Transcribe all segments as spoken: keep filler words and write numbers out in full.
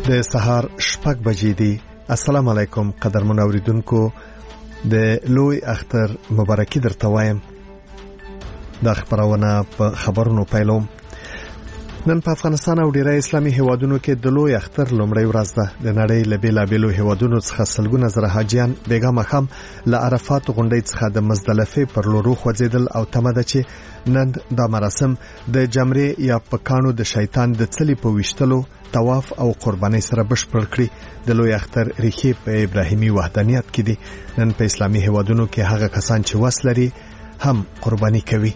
د سهار شپږ بجې دي. السلام علیکم قدرمن اوریدونکو، د لوی اختر مبارکي درته وایم. دا خبرونه په خبرونو پیلوم. نن په افغانستان او ډیری اسلامي هیوادونو کې د لوی اختر لومړی ورځ ده. د نړۍ له بیلابیلو هیوادونو څخه سلګونه زره حاجیان بیګا مخام له عرفات غونډۍ څخه د مزدلفه پر لور خوځیدل او تمه ده چې نن دا مراسم د جمرې یا پکانو د شیطان د څلی په وشتلو، طواف او قرباني سره بشپړ کړي. د لوی اختر ریښې په ابراهیمي وحدانیت کې دي. نن په اسلامي هیوادونو کې هغه کسان چې وس لري هم قرباني کوي.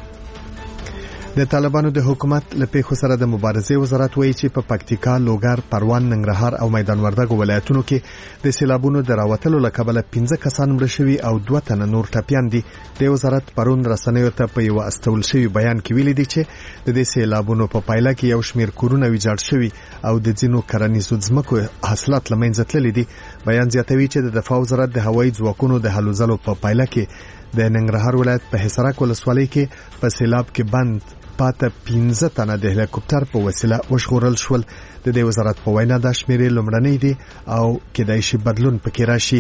د طالبانو د حکومت له پیښو سره د مبارزې وزارت وایي چې په پکتیکا، لوګر، پروان، ننګرهار او میدان وردګو ولایتونو کې د سیلابونو د راوتلو له کبله پنځه کسان مړه شوي او دوه تنه نور ټپیان دي. د وزارت پرون رسنیو ته په یو استول شوی بیان کې ویلي دي چې د دې سیلابونو په پایله کې یو شمیر کورونه ویجاړ شوي او د ځینو کرنیزو ځمکو حاصلات له منځه تللي دي. بیان زیاتوي چې د دفاع وزارت د هوایي ځواکونو د هلو ځلو په پایله کې د ننګرهار ولایت په حصارک ولسوالۍ کې په سیلاب کې بند پاته پنځه تنه د هلیکوپټر په وسیله وژغورل شول. د دې وزارت په وینا دا شمیرې لومړنۍ دي او کېدای شي بدلون پکې راشي.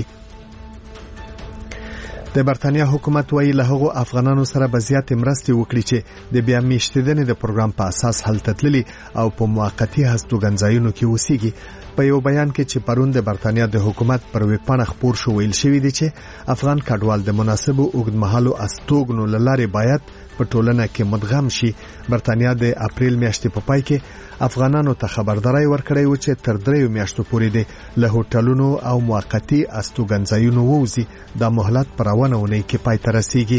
د برتانیا حکومت وایي له هغو افغانانو سره به زیاتې مرستې وکړي چې د بیا میشتېدنې د پروګرام په اساس هلته تللي او په موقتي هستوګنځایونو کې اوسېږي. په یو بیان کې چې پرون د برتانیا د حکومت پر ویبپاڼه خپور شو ویل شوی دی چې افغان کډوال د مناسبو اوږدمهالو استوګنو له لارې باید په ټولنه کې مدغم شي. برتانیا د اپریل میاشتې په پای کې افغانانو ته خبرداري ورکړې و چې تر دریو میاشتو پورې د له هوټلونو او موقتي استوګنځایونو ووزي. دا مهلت پر روانه اونۍ کې پای ته رسیږي.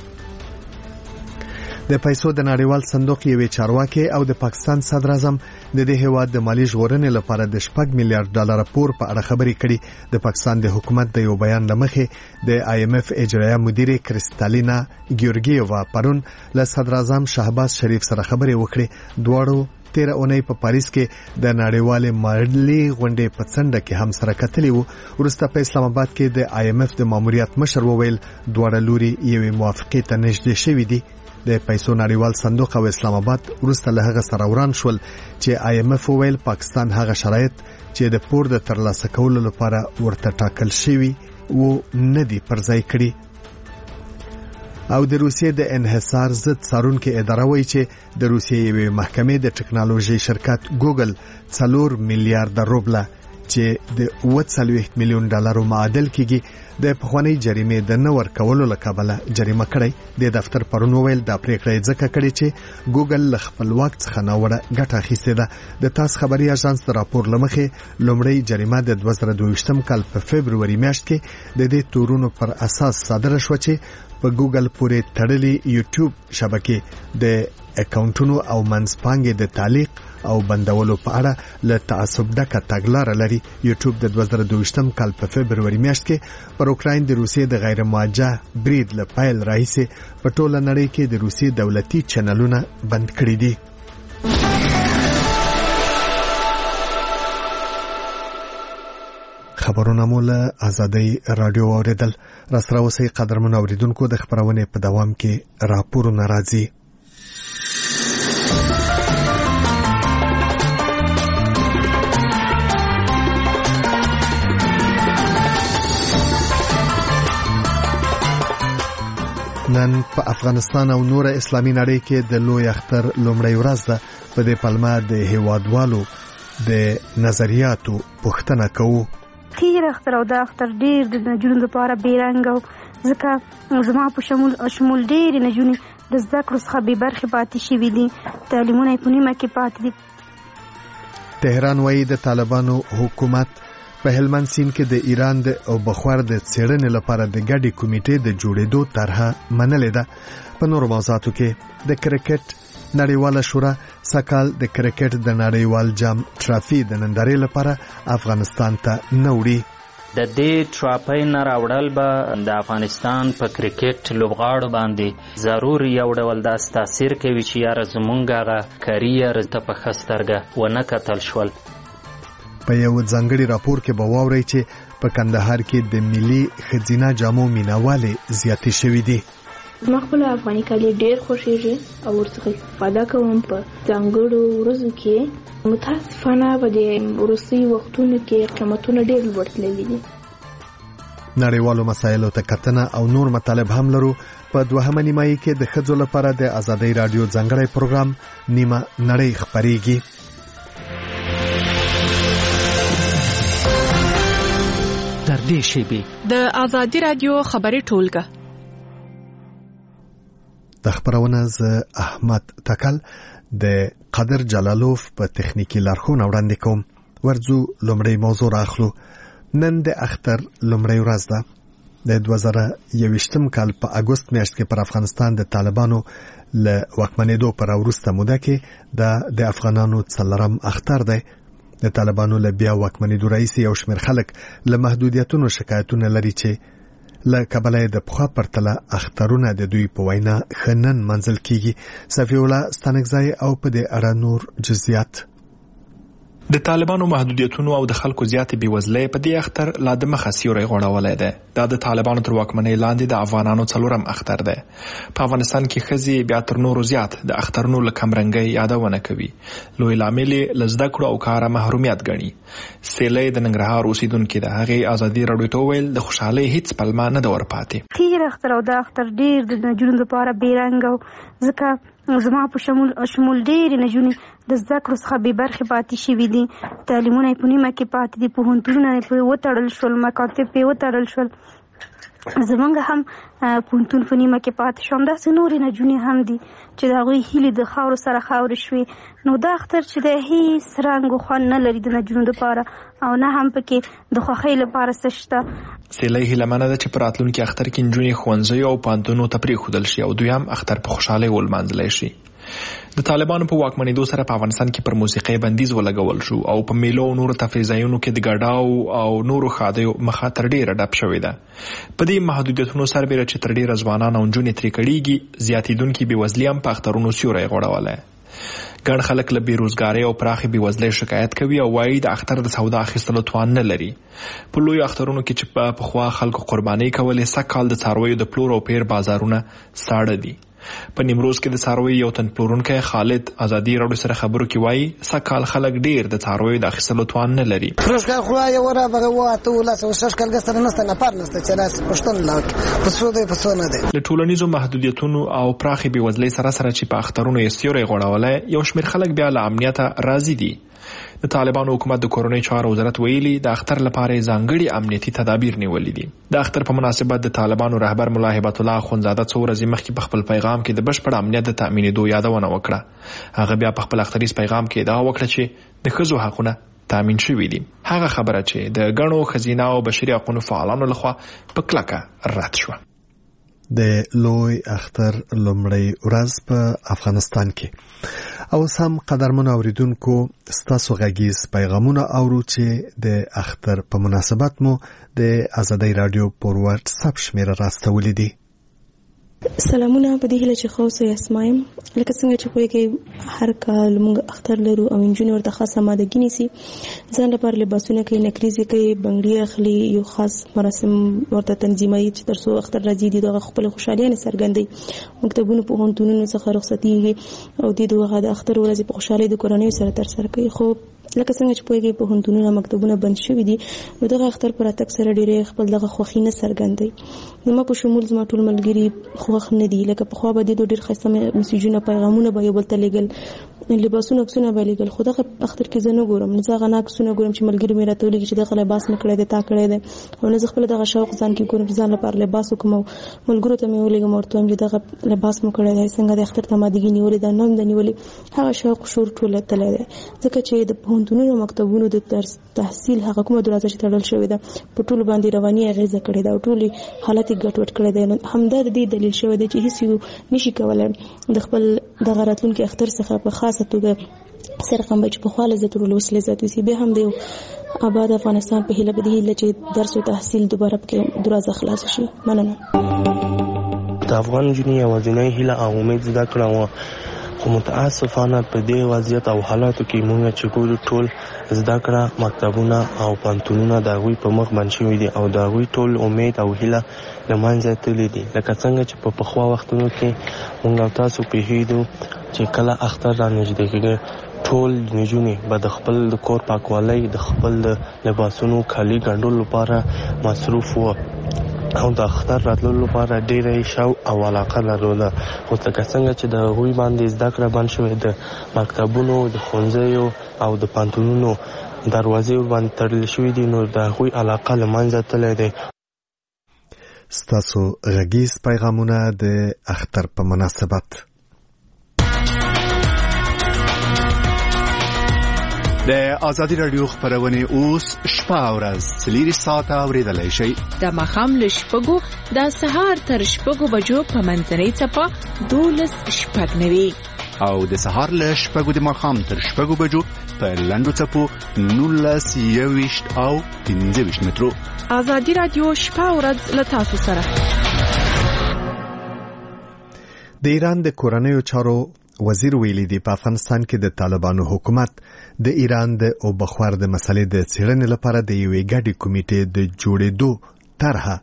د پیسو د نړیوال صندوق یوې چارواکي او د پاکستان صدر اعظم د دې هیواد د مالی ژغورنې لپاره د شپږ میلیارډ ډالر پور په اړه خبرې کړي. د پاکستان د حکومت د یو بیان لمخې د آی ایم اف اجرایه مدیره کریستالینا ګیورګیووا پرون له صدر اعظم شهباز شریف سره خبرې وکړي. دواړو تیره اونۍ په پاریس کې د نړیوالې مالی غونډې په څنډه کې هم سره کتلي وو. وروسته په اسلام آباد کې د آی ایم اف د ماموریت مشر وویل دواړه لوري یوې موافقې ته نږدې شوي دي. د پیسو نړیوال صندوق او اسلام آباد وروسته له هغه سره وران شول چې آی ایم اف ویل پاکستان هغه شرایط چې د پور د ترلاسه کولو لپاره ورته ټاکل شوی وو نه دي پر ځای کړي. او د روسیې د انحصار ضد څارونکو اداره وایي چې د روسیې یوې محکمې د ټکنالوژي شرکت ګوګل څلور میلیارډ روبله چې د اوه څلوېښت میلیون ډالرو معادل کېږي د پخوانۍ جریمې د نه ورکولو له کبله جریمه کړی. د دفتر پرون وویل دا پریکړه ځکه کړې چې ګوګل له خپل واک څخه ناوړه ګټه اخیستې ده. د تاس خبري اژانس د راپور لمخې لومړی جریمه د دوه زره دوه ویشتم کال په فبروري میاشت کې د دې تورونو پر اساس صادره شو چې په ګوګل پورې تړلې یوټیوب شبکې د اکاونټونو او منځپانګې د تعلیق او بندولو په اړه له تعصب ډکه تګلاره لري. یوټیوب د دوه زره دوه ویشتم کال په فبروري میاشت کې پر اوکراین د روسیې د غیر موجه برید له پیل راهیسې په ټوله نړۍ کې د روسیې دولتي چینلونه بند کړي دي. خبرونه مو له آزادۍ رادیو اوریدل. راسره اوسئ قدرمن اوریدونکو، د خبرونې په دوام کې راپورونه راځي. نن په افغانستان او نور اسلامي نړۍ کې د لوی اختر لومړی ورځ ده. په دې پلمه د هیوادوالو د نظریاتو پوښتنه کوو. تیر اختر او د اختر ډیر د نجونو لپاره بیرنګ او ځکه زما په شمول شمول ډیر نجونې د زده کړو څخه بې برخې پاتې شوي دي. تعلیمونه په نیمه کې پاتې دي. تهران وایي د طالبانو حکومت په هلمند سیند کې د ایران د او بخار د څېړنې لپاره د ګډې کمیټې د جوړېدو طرحه منلې ده. په نورو موضوعاتو کې د کرکټ نړیواله شورا سکهال د کرکټ د نړیوال جام ټرافي د نندارې لپاره افغانستان ته نه وړي. د دې ټرافي نه راوړل به د افغانستان په کرکټ لوبغاړو باندې ضرور یو ډول داس تاثیر کوي چې یاره زمونږ هغه کریر ته په ښه سترګه ونه کتل شول. په یو ځانګړي راپور کې به واورئ چې په کندهار کې د ملي ښځینه جامو مینوالې زیاتې شوې دي. ما خپل افغاني کالي ډېر خوښیږي او ورڅخه استفاده کوم په ځانګړو ورځو کې. متاسفانه په دې وروستي وختونو کې قیمتونه ډېر لوړ تللي دي. نړیوالو مسایلو ته کتنه او نور مطالب هم لرو. په دوهمه نیمایي کې د ښځو لپاره د ازادۍ رادیو ځانګړی پروګرام نیمه نړۍ خپریږي. تر دې شیبې د ازادۍ رادیو خبري ټولګه د خبرونه ز احمد تکل د قادر جلالوف په تخنیکی لارښوونه وړاندې کوم. ورځو لومړی موضوع راخلو. نن د اختر لومړی ورځ ده. د دوه زره یوویشتم کال په اګوست میاشت کې پر افغانستان د طالبانو له واکمنېدو پر وروسته موده کې د افغانانو څلورم اختر دی. د طالبانو له بیا واکمنېدو رئیس یو شمېر خلک له محدودیتونو شکایتونه لري چې له کبله د پخوا پرتله اخترونه د دوی په وینا خنن منزل کیږي. صفی الله ستانکزای او په دې اړه نور جزئیات. د طالبانو محدودیتونو او د خلکو زیاتې بیوزلۍ په دې اختر لا د مخه سیوری غوړولی دی. دا د طالبانو تر واکمنۍ لاندې د افغانانو څلورم اختر دی. په افغانستان کې ښځې بیا تر نورو زیات د اخترونو له کمرنګۍ یادونه کوي. لوی لامل یې له زده کړو او کاره محرومیت ګڼي. سیلۍ د ننګرهار اوسیدونکې ده. هغې ازادي راډیو ته وویل د خوشحالۍ هیڅ پلمه نه ده ورپاتې. تیر اختر او دا اختر ډېر د نجونو لپاره بې رنګه ځکه زما په شمول شمول ډېرې نجونې د زده کړو څخه بې برخې پاتې شوي دي. تعلیمونه یې په نیمه کې پاتې دي. پوهنتونونه یې پرې وتړل شول. مکاتب پرې وتړل شول. زمونږ هم پوهنتون په نیمه کې پاتې شو. همداسې نورې نجونې هم دي چې د هغوی هیلې د خاورو سره خاورې شوې. نو دا اختر چې دی هیڅ رنګ و خوند نه لري د نجونو لپاره او نه هم پکې د خوښۍ لپاره څه شته. سیلۍ هیلهمنه ده چې په راتلونکي اختر کې نجونې ښوونځیو او پوهنتونونو ته پرېښودل شي او دوی هم اختر په خوشحالۍ ولمانځلی شي. د طالبانو په واکمنېدو سره په افغانستان کې پر موسیقۍ بندیز ولګول شو او په میلو او نورو تفریح ځایونو کې د ګډاو او نورو ښادیو مخه تر ډېره ډپ شوې ده. په دې محدودیتونو سربیره چې تر ډېره ځوانان او نجونې ترې کړېږي، زیاتېدونکي بېوزلي هم په اخترونو سیوری غوړولی. ګڼ خلک له بېروزګارۍ او پراخې بېوزلۍ شکایت کوي او وایي د اختر د سودا اخیستلو توان نه لري. په لویو اخترونو کې چې په پخوا خلکو قربانۍ کولې، سږ کال د څارویو د پلور او پیر بازارونه ساړه دي. په نیمروز کې د څارویو یو تن پلورونکی خالد ازادي راډیو سره خبرو کې وایي سږ کال خلک ډېر د څارویو د اخیستلو توان نه لري. پروشکای خو یې ورا بغه واته ولاس او شش کال ګستر نسته نه پار نسته چې راس پښتون لاک پسو دی پسو نه دی. له ټولنیزو محدودیتونو او پراخې بېوزلۍ سره سره چې په اخترونو یې سیوری غوړولی، یو شمېر خلک بیا له امنیته راضي دي. د طالبانو حکومت د کورنۍ چارو وزارت ویلي د اختر لپاره ځانګړي امنیتي تدابیر نیولي دي. د اختر په مناسبت د طالبانو رهبر ملا هبت الله اخوندزاده څو ورځې مخکې په خپل پیغام کې د بشپړ امنیت د تأمینېدو یادونه وکړه. هغه بیا په خپل اختریز پیغام کې ادعا وکړه چې د ښځو حقونه تامین شوي دي. هغه خبره چې د ګڼو ښځینه او بشري حقونو فعالانو لخوا په کلکه رد شوه. د لوی اختر لومړی ورځ په افغانستان کې او سم قدرمن اوریدونکو ستاسو غږیز پیغامونه اورو چې د اختر په مناسبت مو د ازادۍ رادیو پر واتس اپ شمیره راستولې دي. سلامونه. په دې هیله چې خو سه اسمایم لکه څنګه چې پوهیږئ هر کال موږ اختر لرو او انجونې ورته خاصه مادګي نیسي، ځان لپاره لباسونه کوي، نکریزې کوي، بنګړي اخلي، یو خاص مراسم ورته تنظیموي چې تر څو اختر راځي دغه خپل خوشحالي څرګندوي. مکتبونو په هونتونونو څخه رخصتيږي او دغه د اختر ورځ په خوشحالي د کورنۍ سره تر سره کوي. خو لکه څنګه چې پوهیږئ په هونتونونو مکتبونه بند شوي دي، نو دغه اختر پر اتک سره ډېرې خپل دغه خوښي نه څرګندوي. زما په شمول زما ټول ملګري خوښ نه دي. لکه پخوا به دې ډېر ښایسته میسیجونه پیغامونه به یو بل ته لیږل، لباسونه عکسونه به لیږل، خو دغه اختر کې زه نه ګورم. نه زه هغه نه عکسونه ګورم چې ملګري مې راته ولیږي چې دغه لباس مې کړی دی، تا کړی دی، او نه زه خپله دغه شوق ځان کې ګورم چې ځان لپاره لباس وکړم او ملګرو ته مې ولیږم ورته وایم چې دغه لباس مو کړی دی، څنګه د اختر ته مادګي نیولې ده، نه هم ده نیولې. هغه شوق شور ټول تللی دی ځکه چې د پوهنتونونو مکتبونو د درس تحصیل هغه کومه دروازه چې تړل شوې ده په ټولو باندې رواني اغېزه کړې ده او ټولې حالت یې ګډوډ کړی دی. همدا د دې دلیل شوی دی چې هیڅ یو نشي کولی د خپل دغه راتلونکي اختر څخه په خاصه توګه سرقم چې په خوا لذت ورول وسیله ذات وسي. بیا هم د یو آباد افغانستان په هیله به د هیله چې درس او تحصیل دوباره پکې دروازه خلاص شي. مننه. د افغان نجونې یوازینۍ هیله او امید زده کړه وه خو متاسفانه په دې وضعیت او حالاتو کې موږ چې ګورو ټول زده کړه مکتبونه او پوهنتونونه د هغوی په مخ بند شوي دي او د هغوی ټول امید او هیله له منځه تللي دي. لکه څنګه چې په پخوا وختونو کې موږ او تاسو پوهېدو چې کله اختر را نږدې کېږي ټول نجونې به د خپل د کور پاکوالی د خپل د لباسونو کالي ګنډلو لپاره مصروف وو او د اختر راتللو لپاره ډېره شوق او علاقه لرله. خو لکه څنګه چې د هغوی باندې زده کړه بند شوې د مکتبونو د ښوونځیو او د پوهنتونونو دروازې ورباندې تړل شوي دي نو د هغوی علاقه له منځه تللی دی. ستاسو غږیز پیغامونه د اختر په مناسبت. د آزادي رادیو خبرونه اوس شپه او ورځ څلور ساعته اوریدلای شئ. د ماښام له شپږو د سهار تر شپږو بجو په منځنۍ څپه دولس شپږ نوي او د سهار له شپږو د ماښام تر شپږو بجو په لنډو څپو نولس یوویشت او پنځه ویشت مترو. آزادي رادیو شپه او ورځ له تاسو سره. د ایران د کورنیو چارو وزیر ویلي دی په افغانستان کې د طالبانو حکومت د ایران د اوبخور د مسلې د څېړنې لپاره د یوې ګډې کمیټې د جوړېدو طرحه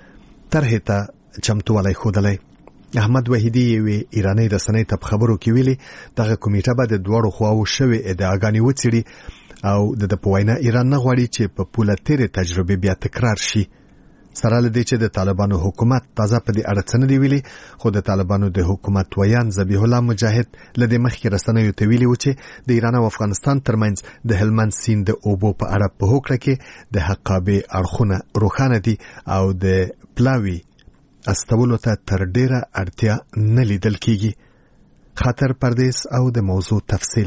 طرحې ته چمتووالی ښودلی. احمد وحیدي یوې ایرانۍ رسنۍ ته په خبرو کې ویلي دغه کمیټه به د دواړو خواو شوې ادعاګانې وڅېړي او د ده په وینا ایران نه غواړي چې په پوله تېرې تجربې بیا تکرار شي. سره له دې چې د طالبانو حکومت تازه په دې اړه څه نه دي ویلي خو د طالبانو د حکومت ویان ذبیح الله مجاهد له دې مخکې رسنیو ته ویلي و چې د ایران او افغانستان ترمنځ د هلمند سیند د اوبو په اړه په هوکړه کې د حقابې اړخونه روښانه دي او د پلاوي استولو ته تر ډیره اړتیا نه لیدل کیږي. خاطر پردیس او د موضوع تفصیل.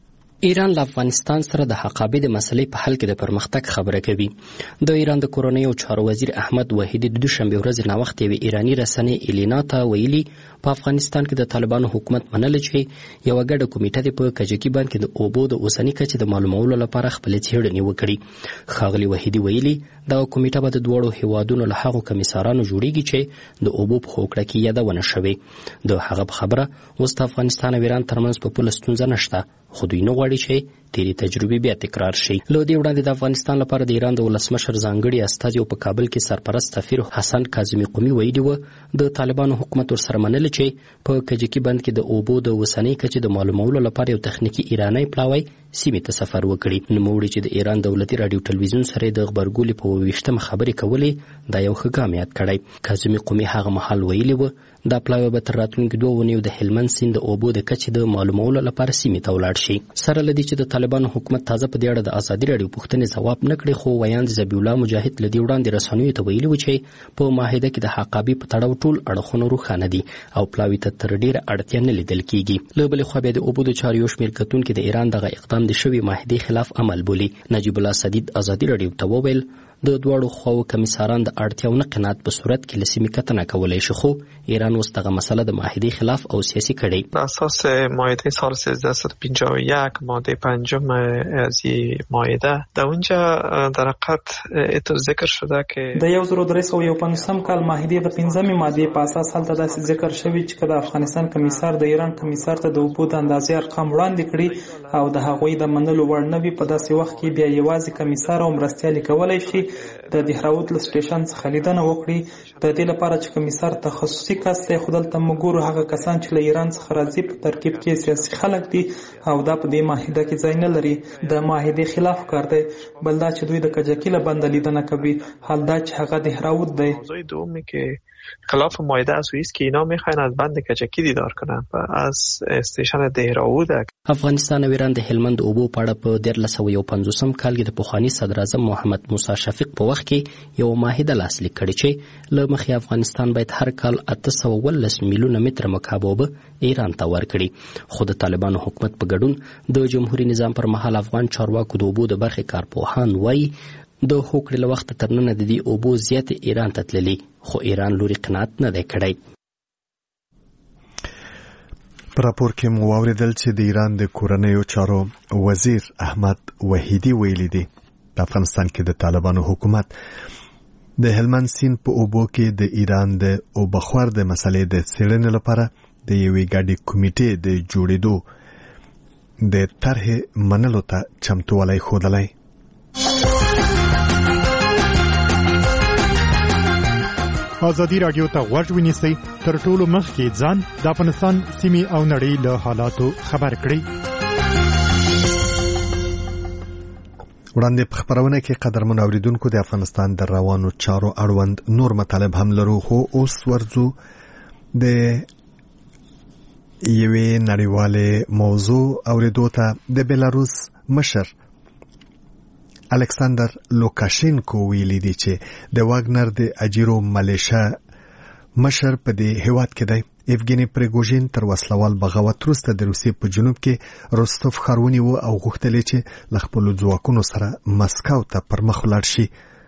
ایران له افغانستان سره د حقابې د مسلې په حل کې د پرمختګ خبره کوي. د ایران د کورنیو چارو وزیر احمد وحیدي د دوشنبه ورځې ناوخت یوې ایرانی رسنۍ الینا ته ویلي په افغانستان کې د طالبانو حکومت منل چې یوه ګډه کمیټه د په کجکي باندې د اوبو د اوسنۍ کچې د معلومولو لپاره خپل څېړنې وکړي. ښاغلي وحیدي ویلي دا کمیټه به د دوړو هیوادونو له هغو کمیسارانو جوړیږي چې د اوبو په هوکړه کې یادونه شوې. د هغه په خبره اوس د افغانستان او ایران ترمنځ په پوله ستونزه نشته خو دوی نه غواړي چې تیری تجربې بیا تکرار شي. له دې وړاندې د افغانستان لپاره د ایران د ولسمشر ځانګړي استازي په کابل کې سرپرست سفیر حسن کاظمي قومي ویلي و د طالبانو حکومت ورسره منل چې په کجکي بند کې د اوبو د اوسنۍ کچې د معلومولو لپاره یو تخنیکي ایرانی پلاوی سیمې ته سفر وکړي. نوموړي چې د ایران دولتي راډیو ټلویزیون سره د غبرګولې په ویشتمه خبرې کولې دا یو ښه ګام یاد کړی. کاظمي قومي هغه مهال ویلي و دا پلاوی به تر راتلونکي دوه اونیو د هلمند سیند د اوبو د کچې د معلومولو لپاره سیمې ته ولاړ شي. سره له دې چې د طالبانو حکومت تازه په دې اړه د ازادي راډیو پوښتنې ځواب نه کړي خو ویاند ذبیح الله مجاهد له دې وړاندې رسنیو ته ویلي و چې په معاهده کې د حقابې په تړاو ټول اړخونه روښانه دي او پلاوي ته تر ډیره اړتیا نه لیدل کیږي. له بلې خوا بیا د اوبو د چارو یو شمېر کتونکي د ایران دغه اقدام د شوې معاهدې خلاف عمل بولي. نجیب الله سدید ازادي راډیو ته وویل د دواړو خواو کمیساران د اړتیاو نه قناعت په صورت کې له سیمې کتنه کولی شي خو ایران اوس دغه مسله د معاهدې خلاف او سیاسي کړي. بر اساس معاهده سال سیزده صد و پنجاه و یک ماده پنجم از این معاهده در اونجا در حقیقت اتو ذکر شده که د یو زر درې سوه یو پنځوسم کال معاهدې د پنځمې مادې په اساس هلته داسې ذکر شوی چې د افغانستان کمیسار د ایران کمیسار ته د اوبو د اندازې ارقام وړاندې کړي او د هغوی د منلو وړ نه وي په داسې وخت کې بیا یوازې کمیسار او مرستیال کولی شي د دهراوت له سټیشن څخه لیدنه وکړي. د دې لپاره چې کمیسار تخصصي کس دی خو دلته موږ ګورو هغه کسان چې له ایران څخه راځي په ترکیب کې سیاسي خلک دي او دا په دې معاهده کې ځای نه لري. د معاهدې خلاف کار دی. بل دا چې دوی د کجکي له بنده لیدنه کوي حال دا چې هغه دهراوت دی. موضوع دومی که خلاف معاهده است است که اینا میخواین از بند کجکی دیدار کنن و از استیشن دهراوت. افغانستان او ایران د هلمند اوبو په اړه په دیارلس سوه یو پنځوسم کال کې د پخواني صدر اعظم محمد موسی شفیق په وخت کې یو معاهده لاسلیک کړې چې له مخې افغانستان باید هر کال اته سوه اوولس میلیونه متره مکعب اوبه ایران ته ورکړي. خو د طالبانو حکومت په ګډون د جمهوریت نظام پر مهال افغان چارواکو د اوبو د برخې کارپوهان وایي د هوکړې له وخته تر ننه د دې اوبو زیاتې ایران ته تللي خو ایران لوري قناعت نه دی کړی. په راپور کې مو واورېدل چې د ایران د کورنیو چارو وزیر احمد وحیدي ویلي دی په افغانستان کې د طالبانو حکومت د هلمند سیند په اوبو کې د ایران د اوبخور د مسلې د څېړنې لپاره د د یوې ګډې کمیټې د جوړېدو د طرحې منلو ته چمتووالی ښودلی. ازادي راډیو ته غوږ ونیسئ، تر ټولو مخکې ځان د افغانستان سیمې او نړۍ له حالاتو خبر کړئ. وړاندې په خبرونه کې قدرمن اوریدونکو د افغانستان د روانو چارو اړوند نور مطالب هم لرو، خو اوس ورځو د یوې نړیوالې موضوع اوریدو ته. د بیلاروس مشر الکساندر لوکاشینکو ویلي دی چې د واګنر د اجیرو ملیشه مشر په دې هیواد کې دی. ایفګینی پریګوژین تر وسلوال بغاوت وروسته د روسیې په جنوب کې روستوف ښار ونیو او غوښتل چې له خپلو ځواکونو سره مسکو ته پر مخ ولاړ شي،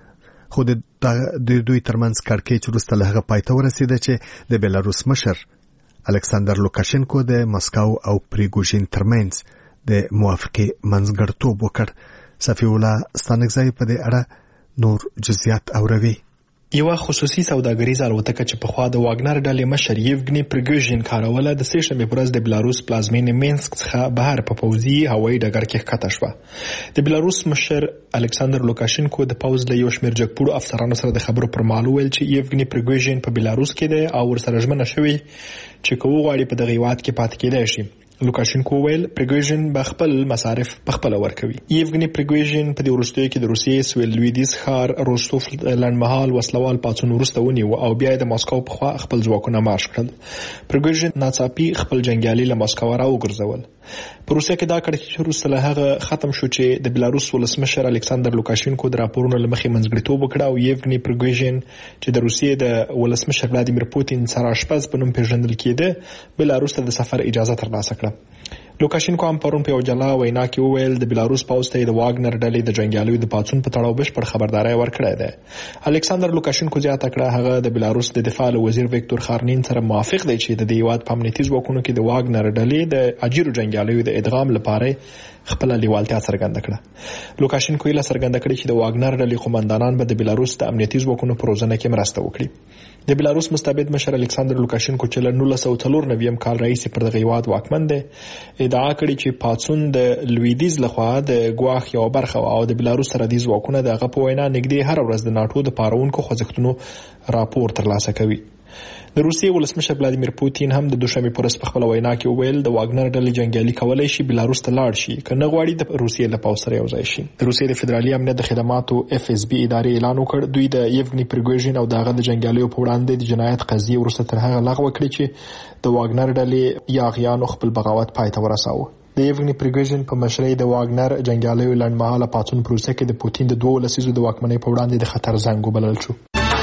خو د دوی ترمنځ کړکېچ وروسته له هغه پای ته ورسېده چې د بیلاروس مشر الکساندر لوکاشینکو د مسکو او پریګوژین ترمنځ د موافقې منځګړیتوب وکړ. صفی الله ستانکزی په دې اړه نور جزئیات اوروي. یو خصوصي سوداګریزه الوتکه چې په خوا د واګنر ډلې مشر یوګنی پریګوژین کاروله د سه شنبه پر ورځ د بیلاروس پلازمینې مینسک څخه بهر په پوځي هوایي ډګر کې ښکته شوه. د بیلاروس مشر الکساندر لوکاشینکو د پوځ له یو شمېر جګپوړو افسرانو سره د خبرو پر مهال وویل چې یوګنی پریګوژین په بیلاروس کې دی او ورسره ژمنه شوې چې که وغواړي په دغه هیواد کې پاتې کېدای شي. لوکاشینکو ویل پریګوژین به خپل مصارف په خپل ورکوي. یوګنی پریګوژین په دې وروستیو کې د روسیې سویل لویدیځ ښار روستوف لنډمهال وسلوال پاڅون وروسته ونیو او بیا د مسکو په خوا خپل ځواکونه مارش کړل. پریګوژین ناڅاپي خپل جنگیالي له مسکو راوګرځول. په روسیه کې دا کړکېچ وروسته له هغه ختم شو چې د بیلاروس ولسمشر الکساندر لوکاشینکو د راپورونو له مخې منځګړیتوب وکړ او یوګنی پریګوژین چې د روسیې د ولسمشر ولادیمیر پوتین سراشپز په نوم پیژندل کېده بیلاروس ته د سفر اجازه ترلاسه کړه. لوکاشینکو هم پرون په یو جلا وینا کې وویل د بیلاروس پوځ ته د واګنر ډلې د جنگیالیو د پاڅون په تړاو بشپړ خبرداري ورکړې ده. الکساندر لوکاشینکو زیاته کړه هغه د بیلاروس د دفاع وزیر ویکتور خارنین سره موافق دی چې د دې هیواد په امنیتي ځواکونو کې د واګنر ډلې د اجیرو جنگیالیو د ادغام لپاره خپل لیوالتیا څرګنده کړه. لوکاشینکو یې څرګنده کړه چې د واګنر ډلې قومندانان به د بیلاروس د امنیتي ځواکونو په روزنه کې مرسته وکړي. د بیلاروس مستبد مشر الکساندر لوکاشینکو چې له نولس سوه څلور نوي کال راهیسې پر دغه هیواد واکمن دی ادعا کړې چې پاڅون د لویدیځ لخوا د ګواښ یو برخه او د بیلاروس سرحدي ځواکونه د هغه په وینا نږدې هر ورځ د ناټو د پارونکو خوځښتونو راپور ترلاسه کوي. د روسیې ولسمشر ولادیمیر پوتین هم د دوشنبه پر ورځ په خپل وینا کې وویل د واګنر ډلې جنگیالي کولای شي بیلاروس ته لاړ شي که نه غواړي د روسیې له پوځ سره یو ځای شي. د روسیې د فدرالي امنیت د خدماتو اف اس بي ادارې اعلان وکړ دوی د یوګنی پریګوژین او دغه د جنگیالیو په وړاندې د جنایت قضیه ورسته تر هغه لغوه کړې چې د واګنر ډلې یاغیانو خپل بغاوت پای ته ورساوه. د یوګنی پریګوژین په مشرۍ د واګنر جنگیالیو لنډمهاله پاڅون پروسه کې د پوتین د دوه لسیزو د واکمنۍ په وړاندې د خطر زنګ وبلل شو.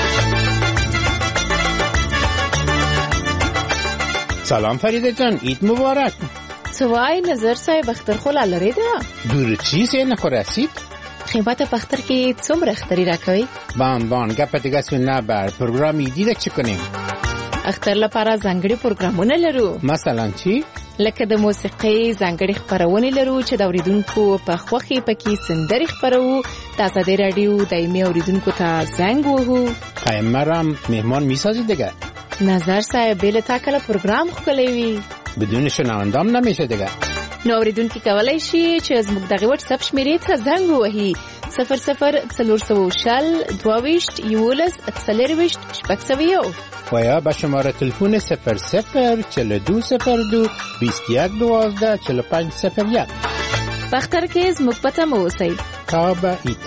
سلام فریده جان، عید مبارک. سوای نظر صاحب اختر خلا لري دا دور چیز نه خورسید خدمت پختر کې څومره اختری راکوي بان بان گپ دیگه سن بر پروګرام جدید چی کنیم اختر لپاره ځانګړي پروګرامونه لرو. مثلا چی لکه د موسیقي ځانګړي خبرونه لرو چې د اوریدونکو په خوخي پکې سندري خبرو تاسو د رادیو دایمي اوریدونکو ته زنګ وهو قیمرم مهمان میسازید دیگه. نظر صاحب بل تا کله پروګرام خولوي وي بدون شنوندام نمیشه دیگه. نو اوریدونکو کولای شي چې زموږ دغه واتس اپ شمیرې ته زنګ ووهي صفر صفر څلور سوه شل دوهویشت یولس څلرویشت شپږ سوه یو و یا به شماره تلفن صفر صفر چهل و دو صفر دو بیست و یک دوازده چهل و پنج صفر یک. بختر کې زموږ پته مو اوسئ. تا به عید.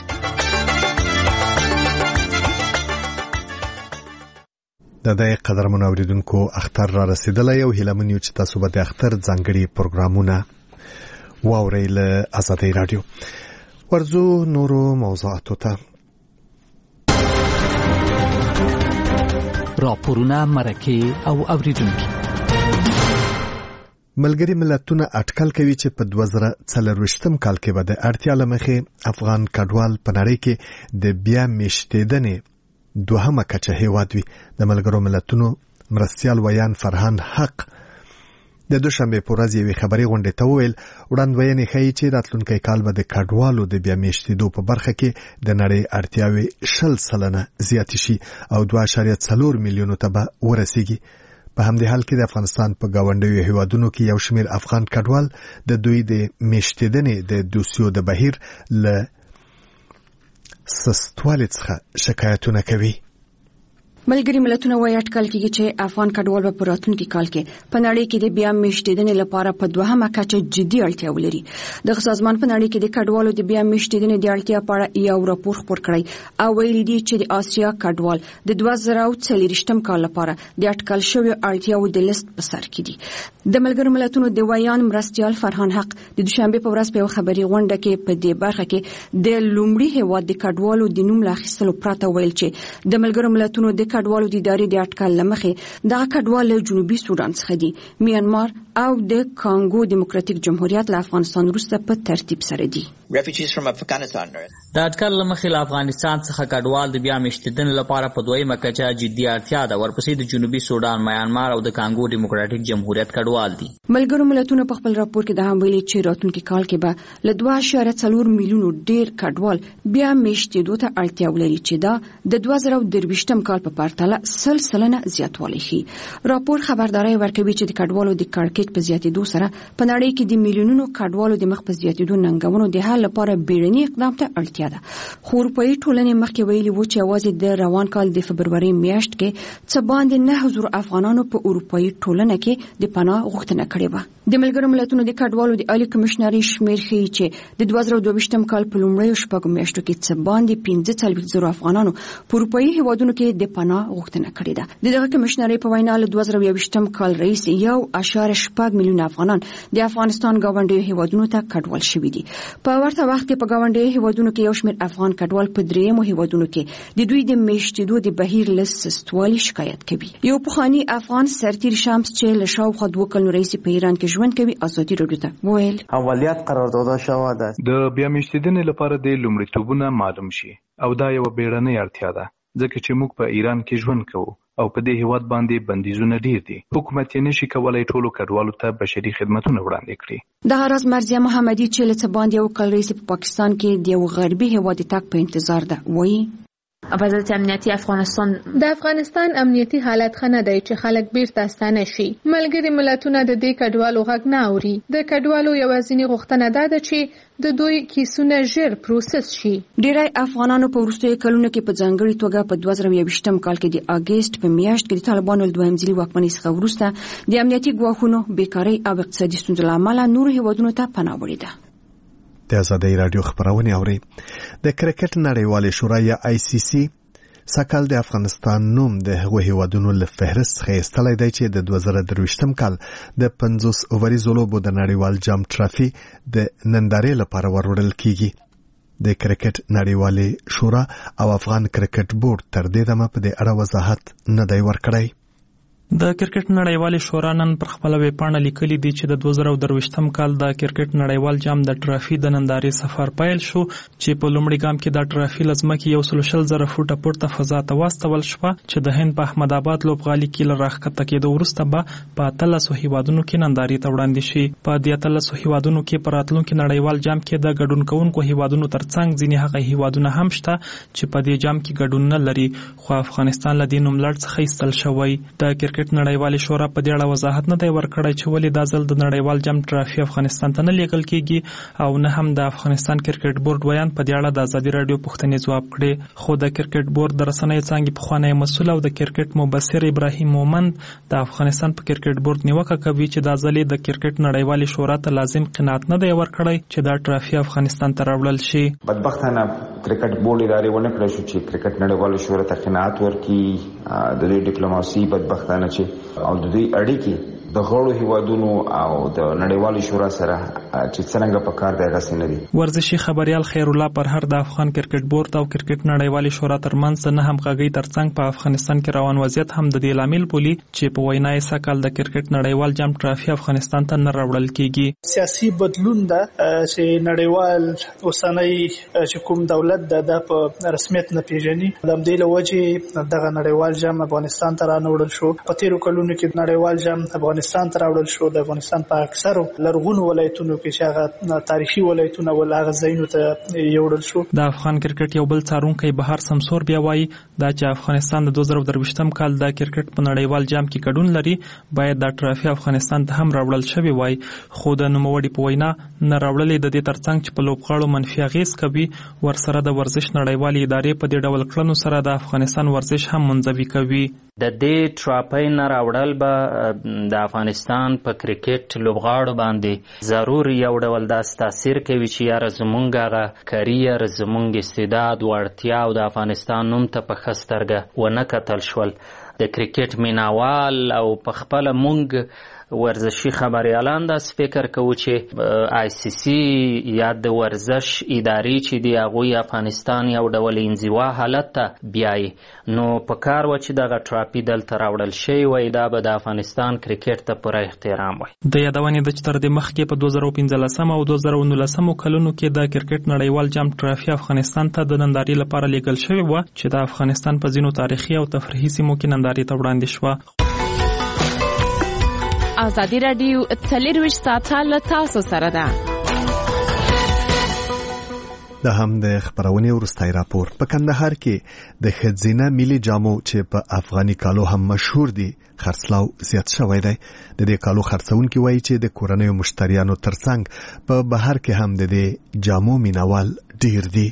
د دې قدرمن اوریدونکو اختر را رسیدلی او هیله من یو چې تاسو به د اختر ځانګړي پروګرامونه واورئ له آزادۍ رادیو. ورځو نورو موضوعاتو ته. راپورونه مرکه او اوریدونکو. ملګری ملتونه اټکل کوي چې په دوه زره څلرویشتم کال کې به د اړتیا له مخې افغان کډوال په نړۍ کې د بیا میشتېدنې دوهمه کچه هیواد وي. د ملګرو ملتونو مرستیال ویان فرهان حق د دوشنبه په ورځ یوې خبري غونډې ته وویل وړاندوینې ښیي چې راتلونکی کال به د کډوالو د بیا میشتېدو په برخه کې د نړۍ اړتیاوې شل سلنه زیاتې شي او دوه اعشاریه څلور میلیونو ته به ورسیږي. په همدې حال کې د افغانستان په گاونډیو هیوادونو کې یو شمېر افغان کډوال د دوی د میشتېدنې د دوسیو د بهیر له سستوالي څخه شکایتونه کوي. ملګری ملتونه وایي اټکل کېږي چې افغان کډوال به په راتلونکي کال کې په نړۍ کې د بیا میشتېدنې لپاره په دوهمه کچه جدي اړتیا ولري. دغه سازمان په نړۍ کې د کډوالو د بیا میشتېدنې د اړتیا په اړه یو راپور خپور کړی او ویلي دي چې د آسیا کډوال د دوه زره څلوېښتم کال لپاره د اټکل شویو اړتیاو د لیست په سر کې دي. د ملګرو ملتونو د ویان مرستیال فرهان حق د دوشنبه په ورځ په یو خبري غونډه کې په دې برخه کې د لومړي هیواد د کډوالو د نوم لاخیستلو پرته ویل چې د ملګرو ملتونو د کډوالو د ادارې د اټکل لمخې د کډوالو جنوبي سودان څخه دي، میانمار او د کانګو دیموکراتیک جمهوریت له افغانستان وروسته په ترتیب سره دي. د اټکل لمخې له افغانستان څخه کډوال د بیا میشتېدنې لپاره په دویمه کچه جدي اړتیا ده. ورپسې د جنوبي سودان، میانمار او د کانګو دیموکراتیک جمهوریت کډوال دي. ملګرو ملتونو په خپل راپور کې د هم ویلي چې راتلونکي کال کې به له دوه اعشاریه څلور میلیونو ډیر کډوال بیا میشتېدو ته اړتیا ولري چې دا د دوه زره درویشتم کال په پرتله سل سلنه زیاتوالی ښيي. راپور خبرداري ورکوي چې د کډوالو د کړکېچ په زیاتېدو سره په نړۍ کې د میلیونونو کډوالو د مخ په زیاتېدو ننګونو د حل لپاره بیړني اقدام ته اړتیا ده. خو اروپایي ټولنې مخکې ویلي وو چې یوازې د روان کال د فبروري میاشت کې څه باندې نه زره افغانانو په اروپایي ټولنه کې د پناه غوښتنه کړې وه. د ملګرو ملتونو د کډوالو د عالی کمشنري شمېر ښيي چې د دوه زره دوه ویشتم کال په لومړیو شپږو میاشتو کې څه باندې پنځه څلوېښت زره افغانانو په اروپایي هیوادونو کې د پناه غوښتنه کړې ده. د دغه کمشنري په وینا له دوه زره یوویشتم کال راهیسې یو اعشاریه شپږ میلیونه افغانان د افغانستان ګاونډیو هیوادونو ته کډوال شوي دي. په ورته وخت کې په ګاونډیو هیوادونو کې یو شمېر افغان کډوال په دریمو هیوادونو کې د دوی د میشتېدو د بهیر له سستوالي شکایت کوي. یو پخوانی افغان سرتیر شمس چې له شاوخوا دوه کلونو راهیسې په ایران کې ژوند کوي ازادي راډیو ته وویل اولیت قرارداد شوه ده د بیا میشتېدنې لپاره د لومړیتوبونه معلوم شي او دا یو بیړنۍ اړتیا ده ځکه چې موږ په ایران کې ژوند کوو او په دې هیواد باندې بندیزونه ډیر دي. حکومت یې نشي کولای ټولو کډوالو ته بشري خدمتونه وړاندې کړي. د راز مرزیه محمدي چې له څه باندې یو کال راهیسې په پاکستان کې د یو غربي هیواد تک په انتظار ده وایي وضعیت امنیتی افغانستان د افغانستان امنیتی حالت ښه نه دی چې خلک بیرته ستانه شي. ملګري ملتونه د دې کډوالو غږ نه اوري. د کډوالو یوازینی غوښتنه ده چې د دوی کیسونه ژر پروسس شي. ډیری افغانانو په وروستیو کلونو کې په ځانګړي توګه په دوه زره یوویشتم کال کې د اګست په میاشت کې د طالبانو له دویم ځلي واکمنۍ څخه وروسته د امنیتي ګواښونو، بیکارۍ او اقتصادي ستونزو له امله نورو هیوادونو ته پناه وړې ده. د ازادۍ راډیو خبرونه اوري. د کرکټ نړیوالې شورا یا آی سی سی سکهال د افغانستان نوم د هغو هیوادونو له فهرست څخه ایستلی دی چې د دوه زره درویشتم کال د پنځوس اووریزو لوبو د نړیوال جام ټرافي د نندارې لپاره وروړل کیږي. د کرکټ نړیوالې شورا او افغان کرکټ بورډ تر دې دمه په دې اړه وضاحت نه دی ورکړی. د کرکټ نړیوالې شورا نن پر خپل ویب پاڼه لیکلي دي چې د دوه زره درویشتم کال د کرکټ نړیوال جام د ټرافي د نندارې سفر پیل شو چې په لومړي ګام کې د ټرافي لزمکې یو سل شل زره فوټه پورته فضا ته واستول شوه چې د هند په احمد آباد لوبغالي کې له راښکته کېدو وروسته به په اتلسو هیوادونو کې نندارې ته وړاندې شي. په دې اتلسو هیوادونو کې په راتلونکي نړیوال جام کې د ګډون کوونکو هیوادونو ترڅنګ ځینې هغه هیوادونه هم شته چې په دې جام کې ګډون نه لري، خو افغانستان له دې نوملړ څخه ایستل شوی. د کرکټ نړیوالې شورا په دې اړه وضاحت نه دی ورکړی چې ولې دا ځل د نړیوال جام ټرافي افغانستان ته نه لیږل کیږي او نه هم د افغانستان کرکټ بورډ ویان په دې اړه د ازادي راډیو پوښتنې ځواب کړي. خو د کرکټ بورډ د رسنیو څانګې پخوانی مسؤل او د کرکټ مبصر ابراهیم مومند د افغانستان په کرکټ بورډ نیوکه کوي چې دا ځل د کرکټ نړیوالې شورا ته لازم قناعت نه دی ورکړی چې دا ټرافي افغانستان ته راوړل شي. بدبختانه کرکټ بورډ ادارې ونه کړی شو چې کرکټ نړیوالې شورا ته قناعت ورکړي. د دې ډیپلوماسي بدبختانه چې او د دوی اړیکې د غړو هیوادونو او د نړیوالې شورا سره چې څنګه په کار دی غسې نه دي. ورزشي خبريال خیر الله پرهر د افغان کرکټ بورډ او کرکټ نړیوالې شورا ترمنځ د نه همغږۍ ترڅنګ په افغانستان کې روان وضعیت هم د دې لامل بولي چې په وینا یې سکهال د کرکټ نړیوال جام ټرافي افغانستان ته نه راوړل کیږي. سیاسي بدلون ده چې نړیوال اوسنۍ چې کوم دولت د په رسمیت نه پیژني د دې لوجه دغه نړیوال جام افغانستان ته را نه وړل شو. په تیرو کلونو کې نړیوال جام افغانستان افغانستان ته راوړل شو. د افغانستان په اکثرو لرغونو ولایتونو کې چې هغه تاریخي ولایتونه ول هغه ځایونو ته یوړل شو. د افغان کرکټ یو بل څارونکی بهار سمسور بیا وایي دا چې افغانستان د دوه زره درویشتم کال د کرکټ په نړیوال جام کې ګډون لري باید دا ټرافي افغانستان ته هم راوړل شوی وای، خو د نوموړي په وینا نه راوړلې د دې ترڅنګ چې په لوبغاړو منفي اغیز کوي ورسره د ورزش نړیوالې ادارې په دې ډول کړنو سره د افغانستان ورزش هم منځوي کوي. د دې ټراپۍ نه راوړل به د افغانستان په کرکټ لوبغاړو باندې ضرور یو ډول داسې تاثیر کوي چې یاره زمونږ هغه کریر، زمونږ استعداد، وړتیا او د افغانستان نوم ته په ښه سترګه ونه کتل شول. د کرکټ مینوال او په خپله مونږ ورزشي خبریالان داسې فکر کوو چې آی سی سی یا د ورزش ادارې چې دی هغوی افغانستان یو ډول انزوا حالت ته بیایي، نو په کار و چې دغه ټراپي دلته راوړل شوی وای دا به د افغانستان کرکټ ته پوره احترام وای. د یادونې ده چې تر دې مخکې په دوه زره پنځلسم او دوه زره نولسم کلونو کې د کرکټ نړیوال جام ټرافي افغانستان ته د نندارې لپاره لیږل شوی و چې د افغانستان په ځینو تاریخي او تفریحي سیمو کې نندارې ته وړاندې شوه. ازادي راډیو څلرویشت ساعته له تاسو سره ده. د هم د خبرونې ورستای راپور په کندهار کې د ښځینه ملي جامو چې په افغاني کالو هم مشهور دي خرڅلاو زیات شوی دی. د دې کالو خرڅونکي وایي چې د کورنیو مشتریانو ترڅنګ په بهر کې هم د دې جامو مینوال ډیر دي.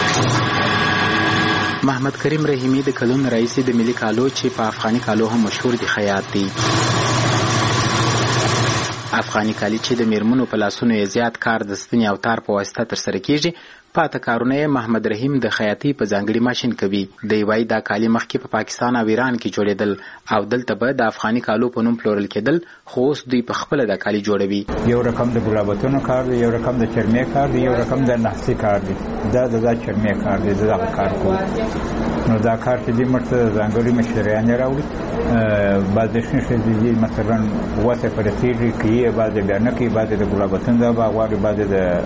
محمد کریم رحیمی د کلون رئیس د ملي کالو چې په افغاني کالو هم مشهور دي خیاط دي. افغاني کالي چې د میرمنو په لاسونو یې زیات کار د ستنې او تار په واسطه ترسره کیږي، پاته کارونه یې محمد رحیم د خیاطۍ په ځانګړي ماشین کوي. دی وایي دا کالي مخکې په پاکستان او ایران کې جوړېدل او دلته به د افغاني کالو په نوم پلورل کېدل، خو اوس دوی په خپله دا کالي جوړوي. یو رقم د ګلابتونو کار دی، یو رقم د چرمې کار دی، یو رقم د نحسي کار دی. دا د دا چرمې کار دی، دغه کار کوو. نو دا کار چې دې مرته ځانګړي مشتریان راوړي، بعضې ښې ښځې دي مثلا وسه په رسېږي کوي، بعضې بیا نه کوي، بعضې د ګلابتون دا به غواړي، بعضې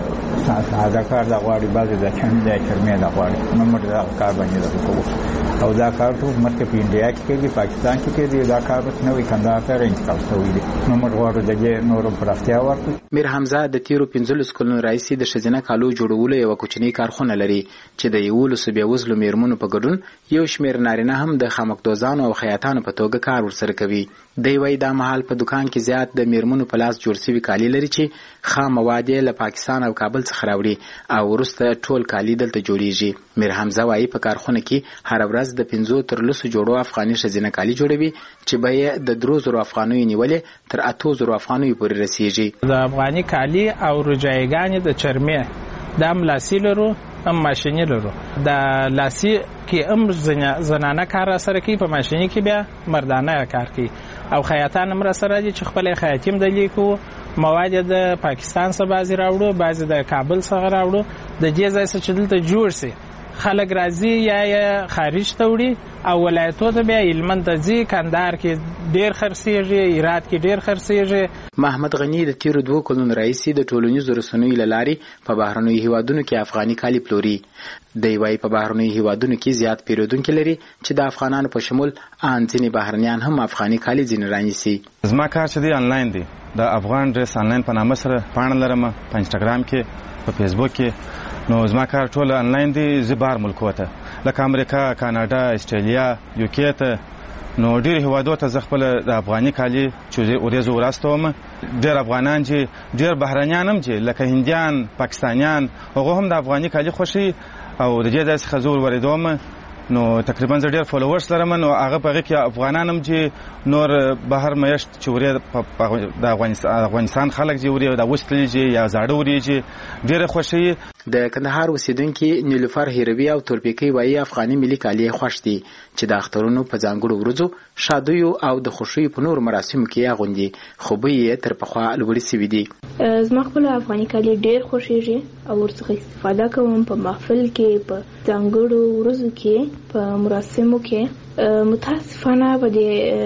د ساده کار دا غواړي، بعضې د چرمې د چرمې دا غواړي. نو موږ دغه کار باندې دغه کوو او دا کار ټول مخکې په انډیا کې کېږي، پاکستان کې کېږي، دا کار اوس نوی کندهار ته رانتقال شوی دی. نو موږ غواړو د دې نورو پراختیا ورکړو. میر حمزه د تیرو پنځلسو کلونو راهیسې د ښځینه کالو جوړولو یوه کوچنۍ کارخونه لري چې د یولسو بېوزلو میرمنو په ګډون یو شمېر نارینه هم د خامکدوزانو او خیاطانو په توګه کار ورسره کوي. دی وایي دا مهال په دکان کې زیات د میرمنو په لاس جوړ شوي کالي لري چې خام مواد یې له پاکستان او کابل څخه راوړي او وروسته ټول کالي دلته جوړیږي. میر حمزه وایي په کارخونه کې هره ورځ د پنځو تر لسو جوړو افغاني ښځینه کالي جوړوي چې به یې د درو زرو افغانیو نیولې تر اتو زرو افغانیو پورې رسیږي. د افغاني کالي او رجایګانې د چرمې دا هم لاسي لرو هم ماشیني لرو. د لاسي کې هم زنانه کار را سره کوي، په ماشیني کې بیا مردانه کار کوي او خیاطان هم را سره دي چې خپل خیاطي هم دلې کوو. مواد د پاکستان څخه بعضې راوړو، بعضې د کابل څخه راوړو. د دې ځای څخه چې دلته جوړ سي خلک راځي یا یې خارج ته وړي او ولایتو ته بیا هلمند ته ځي، کندهار کې ډېر خرڅېږي، هرات کې ډېر خرڅېږي. محمد غني د تیرو دوو کلونو راهیسې د ټولنیزو رسنیو له لارې په بهرنیو هیوادونو کې افغاني کالي پلوري. دی وایي په بهرنیو هیوادونو کې زیات پیرودونکي لري چې د افغانانو په شمول ان ځینې بهرنیان هم افغاني کالي ځینې رانیسي. زما کار چې دی آنلاین دی، د افغان ډریس آنلاین په نامه سره پاڼه لرم په انسټاګرام کې، په فیسبوک کې. نو زما کار ټول آنلاین دی، زه بهر ملکو ته لکه امریکا، کاناډا، استرالیا، یوکې ته، نو ډېر هیوادو ته زه خپله د افغاني کالي چې ورېځو وراستوم. ډېر افغانان چې ډېر بهرنیان هم چې لکه هندیان، پاکستانیان، هغه هم د افغاني کالي خوښوي او د دې ځای څخه زه ورورېدوم. نو تقریبا زه ډېر فالوورس لرم، نو هغه په هغې کې افغانان هم چې نور بهر میشت چې ورې د افغانستان خلک چې ورې د وستلي چې یا زاړه ورې چې ډېره خوښوي. د کندهار اوسیدونکي نیلوفر هیروي او تورپیکۍ وایي افغاني ملي کالي یې خوښ دي چې د اخترونو په ځانګړو ورځو، شادیو او د خوښیو په نورو مراسمو کې یې اغوندي، خو بیې یې تر پخوا لوړې سوي دي. زما خپل افغاني کالي ډېر خوښېږي او ورڅخه استفاده کوم په محفل کې، په ځانګړو ورځو کې، په مراسمو کې. متاسفانه په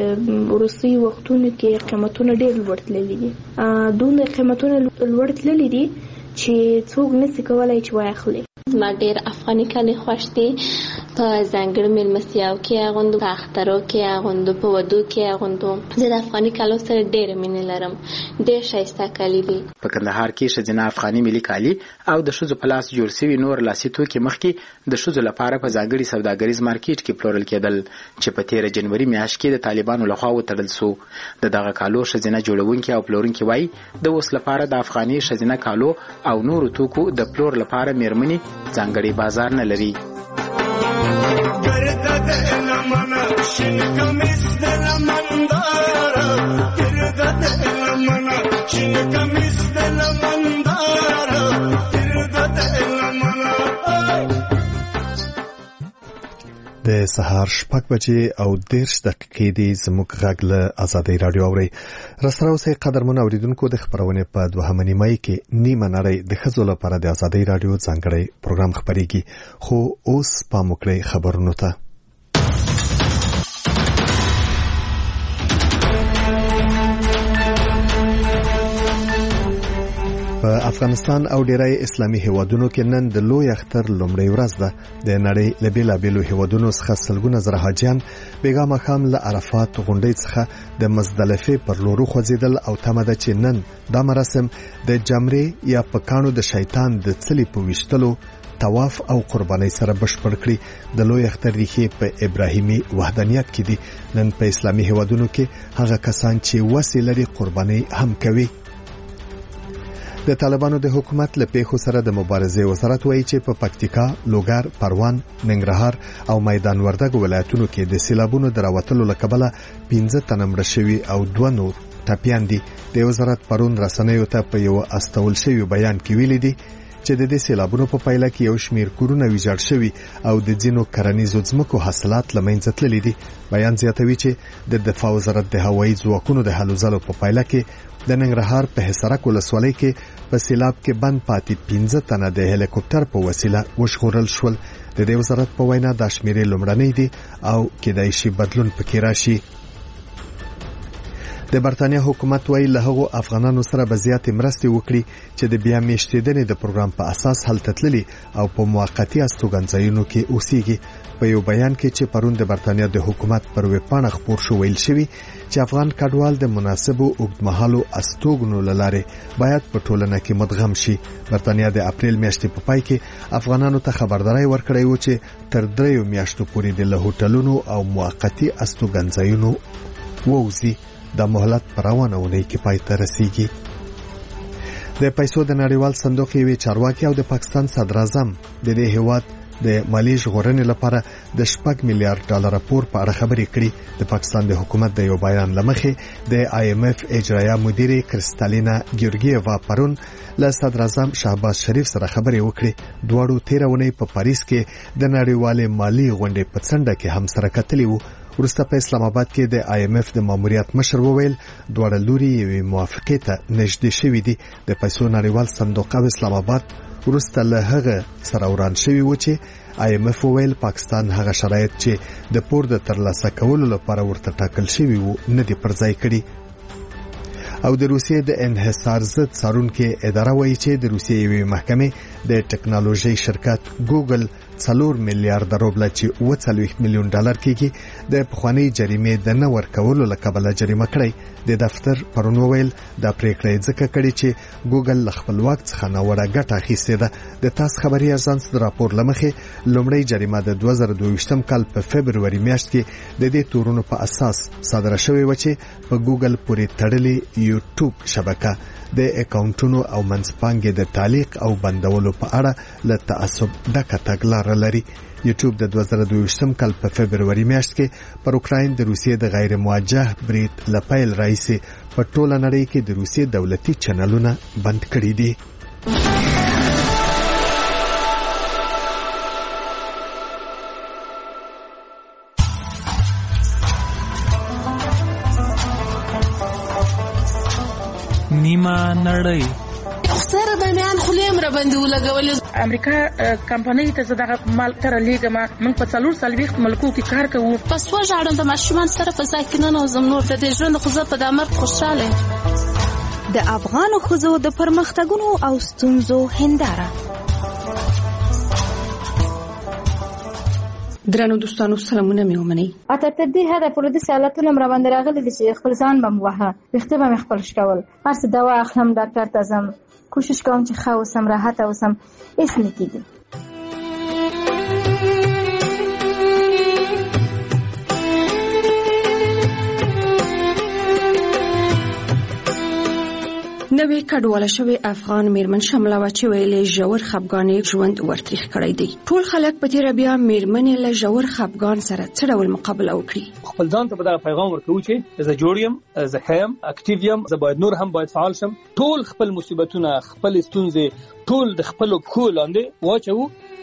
دې وروستیو وختونو کې قیمتونه ډېر لوړ تللي دي. دومره قیمتونه لوړ تللي دي چې څوک نسي کولای چې واخلي. ما ډېر افغاني کالي خوښ دي په ځانګړي مېلمستیاو کې اغوندو، په اخترو کې اغوندو، په ودو کې اغوندو. زه د افغاني کالو سره ډېره مینه لرم. ډېر ښایسته کالي دي. په کندهار کې ښځینه افغاني ملي کالي او د ښځو په لاس جوړ شوي نور لاسي توکي مخکې د ښځو لپاره په ځانګړي سوداګریز مارکیټ کې پلورل کېدل چې په تېره جنوري میاشت کې د طالبانو لخوا وتړل سو. د دغه کالو ښځینه جوړونکي او پلورونکي وایي د اوس لپاره د افغاني ښځینه کالو او نورو توکو د پلور لپاره میرمنې ځانګړی بازار نه لري. د سهار شپږ بجې او دېرش دقیقې دی. زموږ غږ له ازادۍ راډیو اورئ. راسره اوسئ قدرمن اوریدونکو. د خپرونې په دوهمه نیمایي کې نیمه نړۍ د ښځو لپاره د ازادۍ راډیو ځانګړی پروګرام خپرېږي. خو اوس پام وکړئ خبرونو ته. په افغانستان او ډیری اسلامي هیوادونو کې نن د لوی اختر لومړۍ ورځ ده. د نړۍ له بیلابیلو هیوادونو څخه سلګونه زره حاجیان بیګا ماښام له عرفات غونډۍ څخه د مزدلفې پر لور خوځېدل او تمه ده چې نن دا مراسم د جمرې یا پکانو د شیطان د څلي په ویشتلو، طواف او قربانۍ سره بشپړ کړي. د لوی اختر ریښې په ابراهیمي وحدانیت کې دي. نن په اسلامي هیوادونو کې هغه کسان چې وسې لري قربانۍ هم کوي. د طالبانو د حکومت له پیښو سره د مبارزې وزارت وایي چې په پکتیکا، لوګر، پروان، ننګرهار او میدان وردګ ولایتونو کې د سیلابونو د راوتلو له کبله پنځه تنه مړه شوي او دوه نور ټپیان دي. د وزارت پرون رسنیو ته په یو استول شوی بیان کې ویلي دي چې د دې سیلابونو په پایله کې یو شمیر کورونه ویجاړ شوي او د ځینو کرنیزو ځمکو حاصلات له منځه تللي دي. بیان زیاتوي چې د دفاع وزارت د هوایي ځواکونو د هلو ځلو په پایله کې د ننګرهار په حصارک ولسوالۍ کې په سیلاب کې بند پاتې پنځه تنه د هلیکوپټر په وسیله وژغورل شول. د دې وزارت په وینا دا شمیرې لومړنۍ دي او کېدای شي بدلون پکې راشي. د برتانیا حکومت وایي له هغو افغانانو سره به زیاتې مرستې وکړي چې د بیا میشتېدنې د پروګرام په اساس هلته تللي او په موقتي استوګنځایونو کې اوسېږي. په یو بیان کې چې پرون د برتانیا د حکومت پر ویبپاڼه خپور شو ویل شوي چې افغان کډوال د مناسبو اوږدمهالو استوګنو له لارې باید په ټولنه کې مدغم شي. برتانیا د اپریل میاشتې په پای کې افغانانو ته خبرداری ورکړی و چې تر دریو میاشتو پورې د له هوټلونو او موقتي استوګنځایونو ووځي. د مهلت پر روانه اونۍ کې پای ته رسیږي. د پیسو د نړیوال صندوق یوې چارواکي او د پاکستان صدر اعظم د دې هیواد د مالي ژغورنې لپاره د شپږ میلیارډ ډالر پور په اړه خبرې کړې. د پاکستان د حکومت د یو بیان لمخې د آی ایم اف اجرایه مدیره کرستالینا ګیورګیeva پرون له صدر اعظم شهباز شریف سره خبرې وکړې. دواړو تیره اونۍ په پاریس کې د نړیوالې مالي غونډې په څنډه کې هم سره کتلي وو. وروسته په اسلام آباد کې د آی ایم اف د ماموریت مشر وویل دواړه لوري یوې موافقې ته نږدې شوي دي. د پیسو نړیوال صندوق او اسلام آباد وروسته له هغه سره وران شوي و چې آی ایم اف وویل پاکستان هغه شرایط چې د پور د ترلاسه کولو لپاره ورته ټاکل شوي وو نه دي پر ځای کړي. او د روسیې د انحصار ضد څارونکو اداره وایي چې د روسیې یوې محکمې د ټکنالوژي شرکت ګوګل څلور میلیارډ روبله چې اوه څلوېښت میلیون ډالر کېږي د پخوانۍ جریمې د نه ورکولو له کبله جریمه کړی. د دفتر پرون وویل دا پریکړه یې ځکه کړې چې ګوګل له خپل واک څخه ناوړه ګټه اخیستې ده. د تاس خبري اژانس د راپور لمخې لومړی جریمه د دوه زره دوه ویشتم کال په فبروري میاشت کې د دې تورونو په اساس صادره شوې و چې په ګوګل پورې تړلې یوټیوب شبکه د اکاونټونو او منځپانګې د تعلیق او بندولو په اړه له تعصب ډکه تګلاره لري. یوټیوب د دوه زره دوه ویشتم کال په فبروري میاشت کې پر اوکراین د روسیې د غیر موجه برید له پیل راهیسې په ټوله نړۍ کې د روسیې دولتي چینلونه بند کړي دي. نیمه نړۍ سره د میان خلیم را باندې ولګول. امریکا کمپنۍ ته زداغه مال تر لیګه ما موږ په څلور سلويخت ملکو کې کار کوو. پس و ژړم د ماشومان سره په ځای کې نه نوزم نور د دې ژوند خو زه په دامر خوشاله. د افغان ښځو د پرمختګونو او ستونزو هنداره درنو دوستانو سلامونه مې ومنئ. اته تر دې حده پورې د سالتونو مې راباندې راغلي دي چې خپل ځان به مې وهه، ویښته به مې خپل شکول، هر څه دوا اخلم، ډاکټر ته ځم، کوشش کوم چې ښه اوسم، راحته اوسم، هېڅ نه کېږي. نوې کډواله شوې افغان میرمن شمله وا چې ویلې ژور خپګان ژوند ورتریخ کړی دی. ټول خلک په تیر بیا میرمنې له ژور خپګان سره څه ډول مقابله وکړي؟ خپل ځان ته په دغه پیغام ورکوي چې زه جوړ یم، زه ښه یم، اکټیو یم، زه باید نور هم باید فعال شم. ټول خپل مصیبتونه، خپل ستونزې ټول د خپلو پښو لاندې واچوو.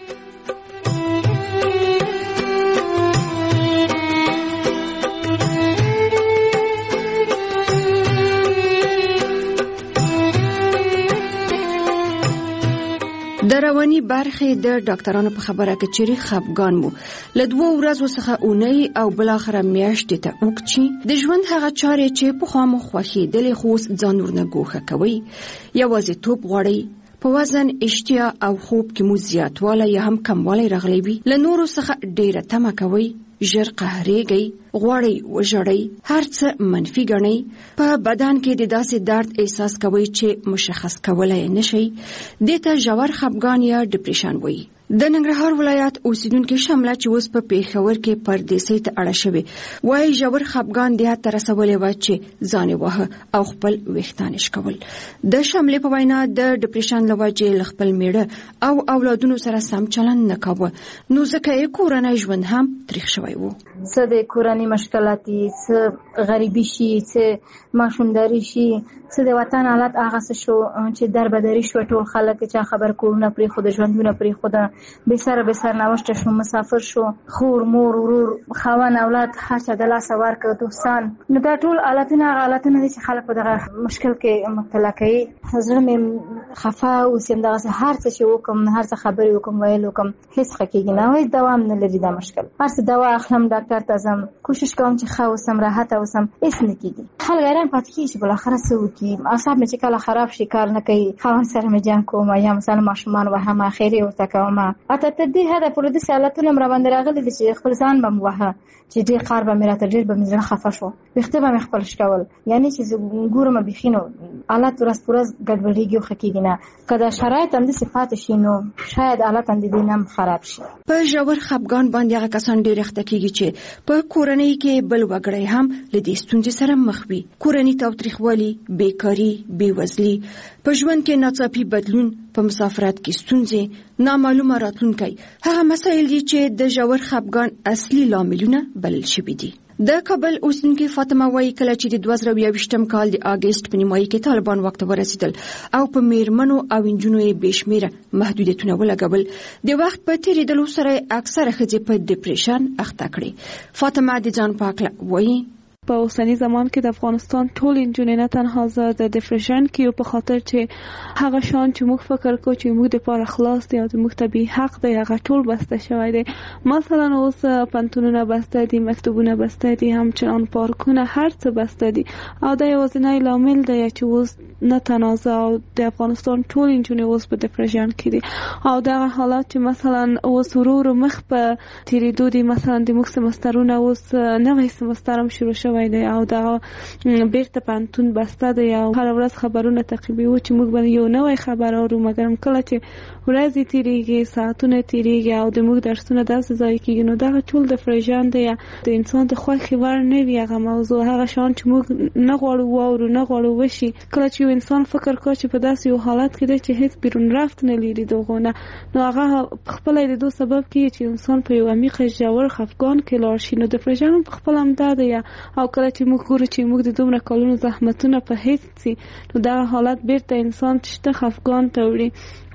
د رواني برخې د ډاکټرانو په خبره کې چې خپګان مو له دوه ورځو څخه اونۍ او بل اخره میاشتې ته وکړي، د ژوند هغه چارې چې په خوا مو خوښېدلې خو ځان ورنه ګوښه کوي، یوازیتوب غواړئ، په وزن، اشتها او خوب کې مو زیاتوالی یا هم کموالی راغلی وي، له نورو څخه ډیره تمه کوئ، ژر قهرېږئ، غواړئ وژړئ، هر څه منفي ګڼئ، په بدن کې د داسې درد احساس کوئ چې مشخص کولی نشئ. دې ته ژور خپګان یا ډپریشن وایي. د ننګرهار ولایت اوسیدونکو شمله چې اوس په پیښور کې پردیسۍ ته اړه شوې وایي ژور خپګان دې حد ته رسولی و چې ځان یې واهه او خپل ویښتان یې شکول. د شملې په وینا د ډپریشن له وجې له خپل میړه او اولادونو سره سم چلند نه کاوه، نو ځکه یې کورنی ژوند هم تریخ شوی و. څه د کورنۍ مشکلاتي، څه غریبي شي، څه ماشومداري شي، څه د وطن حالت هغه څه شو چې دربدري شو، ټول خلک چې خبر کورونه پرېښوده، ژوندونه پرېښوده، بې سره بې سر نوشته شو، مسافر شو، خور مور ورور خاوند اولاد هر چا د لاسه ورکړه، دوستان. نو دا ټول حالتونه هغه حالتونه دي چې خلک په دغه مشکل کې مبتلا کوي. زړه مې خفه اوسم، دغسې هر څه چې وکړم، هر څه خبرې وکړم، ویل وکړم، هېڅ ښه کېږي نه، هېڅ دوام نه لري دا مشکل. هر څه دوا اخلم، ډاکټر ته ځم، کوشش کوم چې ښه اوسم، راحته اوسم، هېڅ نه کېږي. خلک حیران پاتې کېږي چې بالاخره څه وکړي. اعصاب مې چې کله خراب شي، کار نه کوي، خاوند سره مې جنګ کوم، یا مثلا ماشومان وهم، خیرې ورته کوم. اته تر دې حده پورې داسې حالتونه مې راباندې راغلي دي چې خپل ځان به مې واهه، چې ډېر قهر به مې راته، ډېر به مې زړه خفه شو، ویښته به مې خپل شکول، یعنې چې زه ګورم بیخي نو حالت ورځ په ورځ ګډوډېږي او ښه کېږي نه. که دا شرایط همداسې پاتې شي نو شاید حالت هم د دې نه هم خراب شي. په ژور خپګان باندې هغه کسان ډېر اخته کېږي چې په کورنۍ کې بل وګړی هم له دې ستونزې سره مخ وي. کورنۍ تاوتریخوالي، بیکاري، بېوزلي، په ژوند کې ناڅاپي بدلون، په مسافرت کې ستونزې، نامعلومه راتلونکی، هغه مسایل دي چې د ژور خپګان اصلي لاملونه بلل شوي دي. د کابل اوسیدونکې فاطمه وایي کله چې د دوه زره یوویشتم کال د اګست په نیمایي کې طالبان واک ته ورسېدل او په میرمنو او نجونو یې بې شمېره محدودیتونه ولګول، د وخت په تېرېدلو سره اکثره ښځې په ډپریشن اخته کړې. فاطمه د ځان په هکله وایي په اوسنی زمان کې د افغانستان ټول انجونې نه تنها زه د ډپریشن کې په خاطر چې هغه شان چې موږ فکر کوو چې موږ د پاره خلاص دی او د موږ طبيعي حق دی هغه ټول بسته شوی دی. مثلا اوس پنتونونه بسته دي، مکتوبونه بسته دي، همچنان پارکونه، هر څه بسته دي او دا یوازینی لامل دی چې اوس نه تنازع او د افغانستان ټول انجونې اوس په ډپریشن کې دي او دا حالات چې مثلا اوس ورور مخ په تیریدو دي. مثلا د موږ سمسترونه اوس نوې سمسترم شروع شوی دی او دا بیرته پانتون بسته دی او هر ورځ خبرونه تعقیبوي چې موږ باندې یو نوې خبر اورو، مګر کله چې ورځې تیریږي، ساعتونه تیریږي او د موږ درسونه داسې ځای کېږي، نو دا ټول د فرجان دی د انسان د خوښې ور نه وي هغه موضوع، هغه شان چې موږ نه غواړو واورو، نه غواړو وشي. کله چې انسان فکر کوي چې په داسې یو حالت کې دی چې هیڅ بیرون رفت نه لري دغونه، نو هغه خپل د دوه سبب کې چې انسان په یو عمیق ژور خفګان کې لاړ شي. نو د فرجان په خپل هم دا دی او کله چې موږ ګورو چې موږ د دومره کلونو زحمتونه په هیڅ سي، نو دا حالت بیرته انسان چې خفګان ته وړي.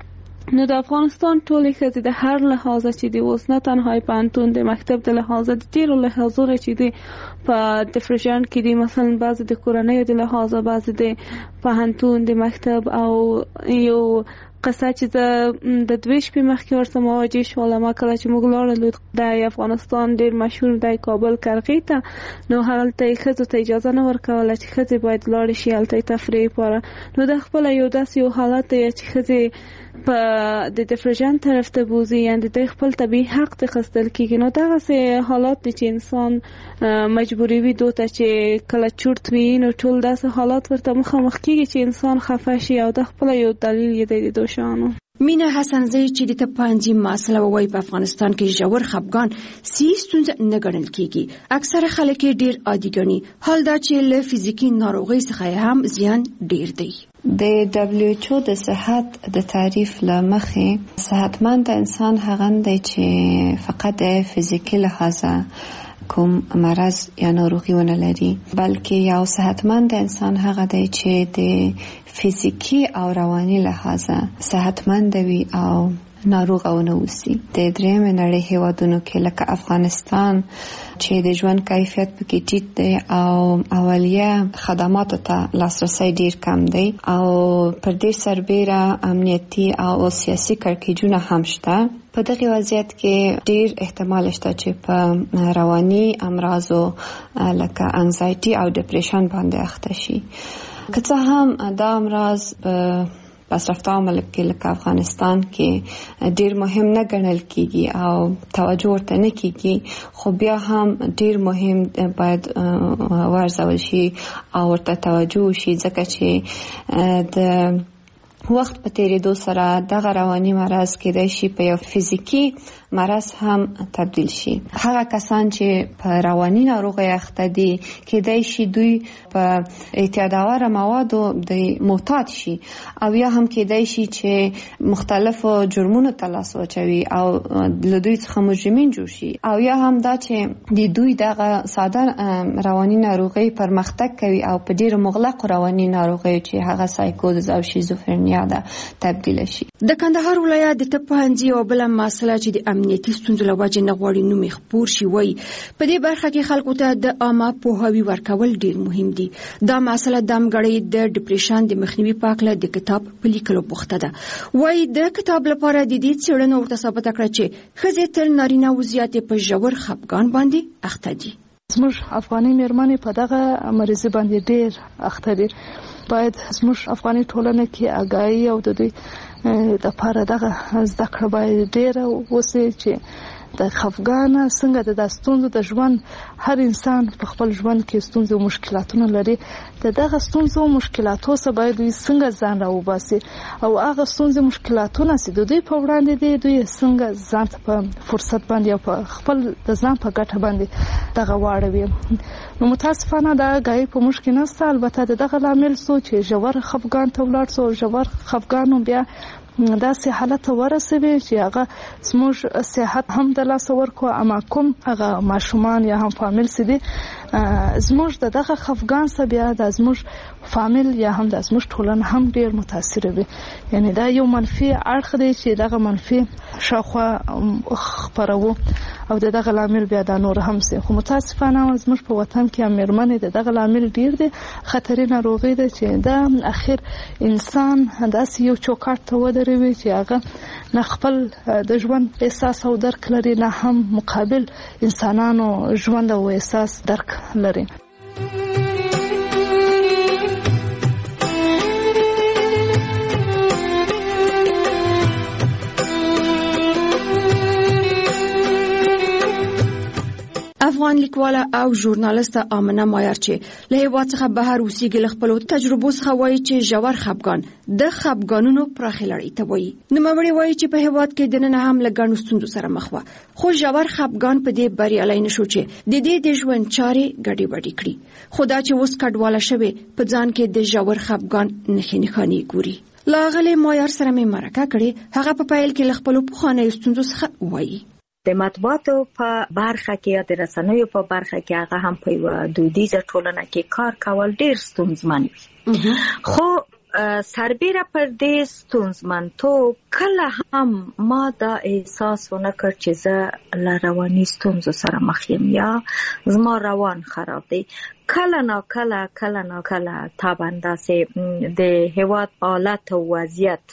نو د افغانستان ټولې ښځې د هر لحاظه چې دی اوس نه تنها پانتون د مکتب د لحاظه د ډېرو لحاظونو چې دی په ډپریشن کې دي، مثلا بعضې د کورنیو د لحاظه، بعضې د پوهنتون د مکتب او یو قصه چې د دوه شپې مخکې ورته مواجه شوم کله چې موږ لاړو د افغانستان ډیر مشهور د کابل کرغې ته نو هلته ښځو ته اجازه نه ورکوله چې ښځې باید لاړې شي هلته تفریح لپاره نو د خپل یو داسې یو حالت دی چې ښځې په د ډیفریژن طرف ته بوزي یعنې د خپل طبیعي حق ته خستل کېږي نو دغسې حالات دي چې انسان مجبوري وي دو ته چې کله چورت وي نو ټول داسې حالات ورته مخامخ کېږي چې انسان خفه شي او د خپل یو دلیل یې دی د دو شانو. مینا حسنزی چې د تپانځي مسله وای په افغانستان کې ژور خپګان سی ستونزه نه ګڼل کیږي اکثره خلک ډیر عادي ګڼي حال دا چې له فزیکی ناروغي څخه هم زیان ډیر دی. د دبلیو ایچ او د صحت د تعریف لمخې صحتمند انسان هغه دی چې فقط د فزیکی لحاظه کوم مرض یا ناروغي ونه لري بلکې یو صحتمند انسان هغه دی چې د فزیکی او رواني لحاظه صحتمند وي او ناروغ او نه اوسي. د درېیم نړۍ هیوادونو کې لکه افغانستان چې د ژوند کیفیت پکې ټیټ دی او اولیه خدماتو ته لاسرسی ډیر کم دی او پر دې سربېره امنیتي او سیاسي کړکېچونه هم شته. په دغه وضعیت کې ډیر احتمال شته چې په رواني امراضو لکه انزایټي او ډیپریشن باندې اخته شي. که څه هم دا امراض په پسرفته ملک کې لکه افغانستان کې ډیر مهم نه ګڼل کیږي او توجه ورته نه کیږي خو بیا هم ډیر مهم باید ورزول شي او ورته توجه وشي ځکه چې د وخت په تیریدو سره دغه رواني مرض کېدای شي په یو فزیکی مرض هم تبدیل شي. هغه کسان چې په رواني ناروغۍ اخته دي کېدای شي دوی په اعتیادآوره موادو د معتاد شي او یا هم کېدای شي چې مختلفو جرمونو ته لاس واچوي او له دوی څخه مجرمین جوړ شي او یا هم دا چې د دوی دغه ساده رواني ناروغۍ پرمختګ کوي او په ډېرو مغلقو رواني ناروغیو چې هغه سایکوز او شیزوفرنیا ده تبدیل شي. د کندهار ولایت د تپانځي او بل مسله چې د امنیتي ستونزو له وجې نه غواړي نوم یې خپور شي وایي په دې برخه کې خلکو ته د عامه پوهاوي ورکول ډیر مهم دي. دا مسله د امګړۍ د ډیپریشن د مخنیوي په اړه د کتاب په لیکلو بوخته ده. وایي د کتاب لپاره د دې څېړنو ورته ثابته کړه چې ښځې تر نارینه و زیاتې په ژور خپګان باندې اخته دي. زموږ افغاني مېرمنې په دغه مریضي باندې ډیر اخته دي. باید زموږ افغاني ټولنه کې آګاهي او د دوی د لپاره دغه زده کړه باید ډیره وسي چې د خفګان څنګه د داستونو د ژوند هر انسان په خپل ژوند کې ستونزې او مشکلاتونه لري د دغه ستونزو او مشکلاتو څخه باید دوی څنګه ځان راوباسي او هغه ستونزې مشکلاتونه چې د دوی په وړاندې دي دوی څنګه ځان په فرصت باندې او په خپل د ځان په ګټه باندې دغه واړوي. نو متاسفانه دا غای په موږ کې نشته. البته دغه لامل سو چې ژور خفګان ته ولاړ سو ژور خفګان بیا دا سه حالت ورسوي چې هغه زموږ صحت هم د لاس ورکو اما کوم هغه ماشومان یا هم فامیل سي دي زموږ دغه خفګان سره بیا د زموږ فامیل یا هم د زموږ ټولنه هم ډیر متاثر وي. یعنی دا یو منفي اړخ دی چې دغه منفي شاخوا خبرو او دغه لامل بیا د نور هم سي. خو متاسفانه زموږ په وطن کې امرمنې دغه لامل ډیر دي خطري ناروغي ده چې دا اخر انسان داسې یو چوکاټ ته ودروي چې هغه نه خپل د ژوند احساس او درک لري نه هم مقابل انسانانو ژوند او احساس درک لري. افغان لیکواله او ژورنالیست آمنه مایار چې له هېواد څخه بهر اوسېږي له خپلو تجربو څخه وایي چې ژور خپګان د خپګانونو پراخې لړۍ ته وایي. نوموړې وایي چې په هېواد کې دننه هم له ګڼو ستونزو سره مخ وه خو ژور خپګان په دې بریالی نه شو چې د دې د ژوند چارې ګډې وډې کړي. خو دا چې اوس کډواله شوې په ځان کې د ژور خپګان نښې نښانې ګوري. له هغې مایار سره مې مرکه کړې. هغه په پیل کې له خپلو پخوانیو ستونزو څخه وایي. د مطبوعاتو په برخه کې یا د رسنیو په برخه کې هغه هم په یو دودیزه ټولنه کې کار کول ډیر ستونزمن وي. خو سربیره پر دې ستونزمنتوب کله هم ما دا احساس ونه کړ چې زه له رواني ستونزو سره مخ یم یا زما روان خراب دی. کله نا کله کله نا کله طبعا داسې د هېواد حالت او وضعیت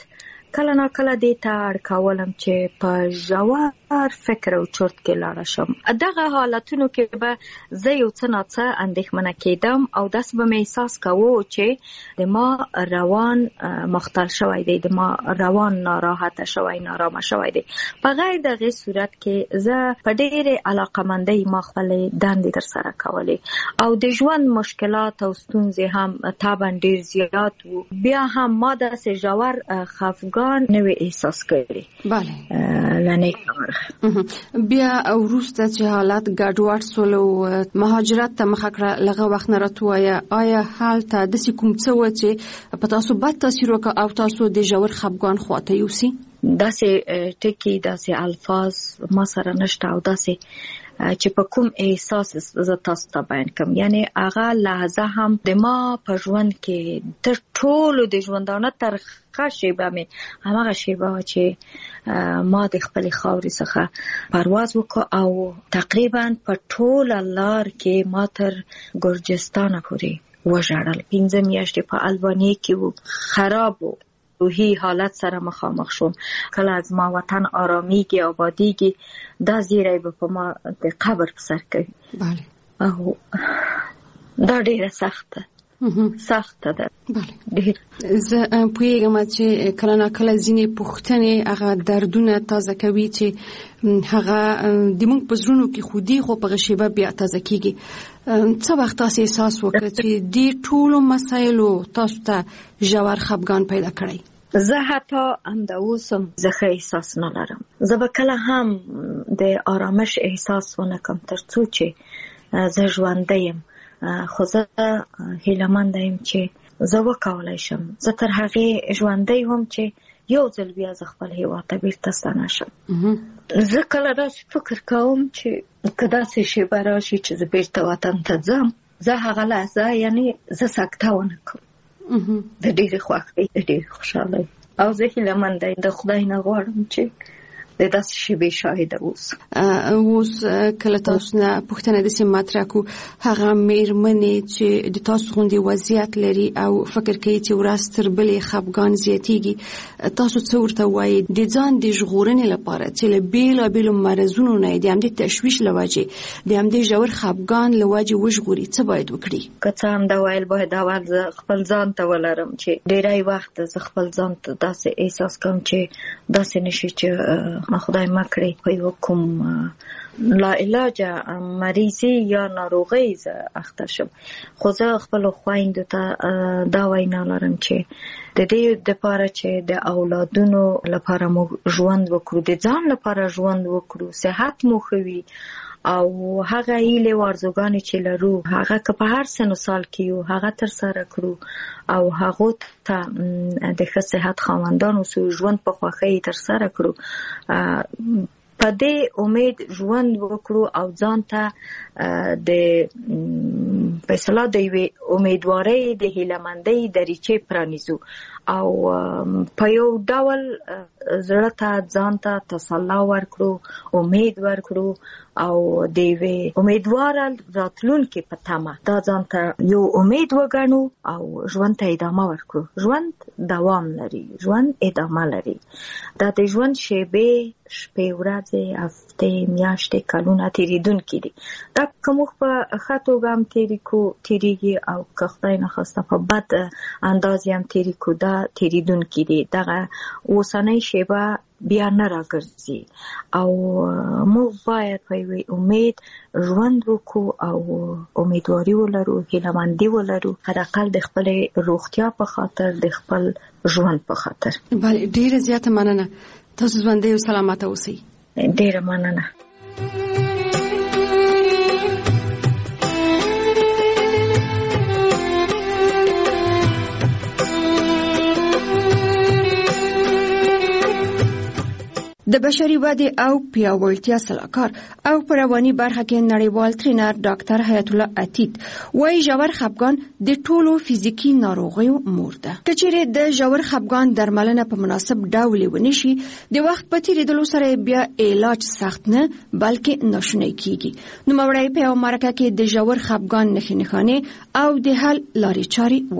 کله نا کله دې ته اړ کولم چې په ژور فکر او چرت کې لاړه شم. دغه حالتونو کې به زه یو څه ناڅه اندېښمنه کېدم او داسې به مې احساس کوو چې د ما روان مختل شوی دی، د ما روان ناراحته شوی، نارامه شوی دی. په غیر دغه صورت کې زه په ډېرې علاقمندۍ ما خپلې دندې ترسره کولې او د ژوند مشکلات او ستونزې هم طبعا ډېر زیات وو. بیا هم ما داسې ژور خفګان نه وی احساس کړی. بله لنې کار بیا وروسته چې حالت ګډوډ سول او مهاجرت ته مخه کړه، لغه وخت نه راتوایه آیا هلته داسې کوم څه و چې په تاسو بد تاثیر وکړ او تاسو د ژور خفګان خواته یوسي؟ داسې ټکي داسې الفاظ ما سره نشته او داسې چې په کوم احساس زه تاسو ته بیان کوم. یعنی هغه لحظه هم د ما په ژوند کې تر ټولو د ژوندانه ترخه شیبه مې هماغه شیبه چې ما د خپلې خاورې څخه پرواز وکړ او تقریبا په ټوله لار کې ما تر ګرجستان پورې وژړل. پنځه میاشتې په البانیې کې وو، خراب وو، روحي حالت سره مخامخ شوم. کله از ما وطن آرامیږي آبادیږي دا زیری به په ما د قبر په سر کوي. بله او دا ډیره سخته سخته ده. بله زه پوهیږم چې کله نا کله ځینې پوښتنې هغه دردونه تازه کوي چې هغه د موږ په زړونو کې خو دي خو په هغه شیبه بیا تازه کېږي. څه وخت تاسو احساس وکړ چې دې ټولو مسایلو تاسو ته ژور خفګان پیدا کړی؟ زه حتی همدا اوس هم زه ښه احساس نه لرم. زه به کله هم د آرامش احساس ونه کړم تر څو چې زه ژوندی یم، خو زه هیلهمنده یم چې زه وکولی شم. زه تر هغې ژوندی وم چې یو ځل بیا زه خپل هیواد ته بیرته ستنه شم. زه کله داسې فکر کوم چې که داسې شیبه راشي چې زه بیرته وطن ته ځم، زه هغه لحظه یعنی زه سکته ونه کوم د ډېرې خوښۍ، د ډېرې خوشحالۍ. او زه هیلهمنده یم، د خدای نه غواړم چې د داسې شیبې شاهده اوس. اوس کله تاسو نه پوښتنه داسې مطرح کړو، هغه مېرمنې چې د تاسو غوندې وضعیت لري او فکر کوي چې ورځ تر بلې خفګان زیاتېږي، تاسو څه ورته وایي د ځان د ژغورنې لپاره چې له بېلابېلو مرضونو نه د همدې تشویش له وجې د همدې ژور خفګان له وجې وژغوري؟ څه باید وکړي؟ که څه هم دا ویل باید اول زه خپل ځان ته ولرم چې ډېری وخت زه خپل ځان ته داسې احساس کوم چې داسې نشي چې خدای مکړي په یو کوم لا علاجه مریضي یا ناروغي زه اخته شم. خو زه خپل خویندو ته دا وینا لرم چې د دې دپاره چې د اولادونو لپاره مو ژوند وکړو، د ځان لپاره ژوند وکړو، صحت مو ښه وي او هغه هیلې او ارزوګانې چې لرو هغه که په هر سن و سال کې یو هغه ترسره کړو او هغو ته د ښه صحت خاوندان اوسو، ژوند په خوښۍ ترسره کړو، په دې امید ژوند وکړو او ځان ته د په اصطلاح د یوې امیدوارۍ د هیلهمندۍ دریچې پرانیزو او په یو ډول زړه ته ځان ته تسلا ورکړو، امید ورکړو او د یوې امیدواره راتلونکې په تمه دا ځان ته یو امید وګڼو او ژوند ته ادامه ورکړو. ژوند دوام لري، ژوند ادامه لري. دا د ژوند شیبې شپې ورځې هفتې میاشتې کلونه تېرېدونکي دي. دا که موږ په ښه توګه هم تېرې کړو تېرېږي او که خدای نخواسته په بد انداز هم تېرې کړو دا تېرېدونکي دي. دغه اوسنۍ شیبه بیا نه راګرځي او موږ باید په یوې امید ژوند وکړو او امیدواري ولرو، هیلهمندي ولرو، حداقل د خپلې روغتیا په خاطر، د خپل ژوند په خاطر. بله ډېره زیاته مننه. تاسو ژوندی او سلامته اوسئ. ډېره مننه. د بشري ودې او پیاوړتیا سلاکار او په رواني برخه کې نړیوال ټرینر ډاکټر حیات الله عتیق وايي ژور خفګان د ټولو فزیکی ناروغیو مور ده. کچېرې د ژور خفګان درملنه په مناسب ډول ونشي، د وخت په تیریدلو سره بیا علاج سخت نه بلکې ناشونی کیږي. نو مورای په مرکه کې د ژور خفګان نښې نښانې او د حل لارې چارې وايي.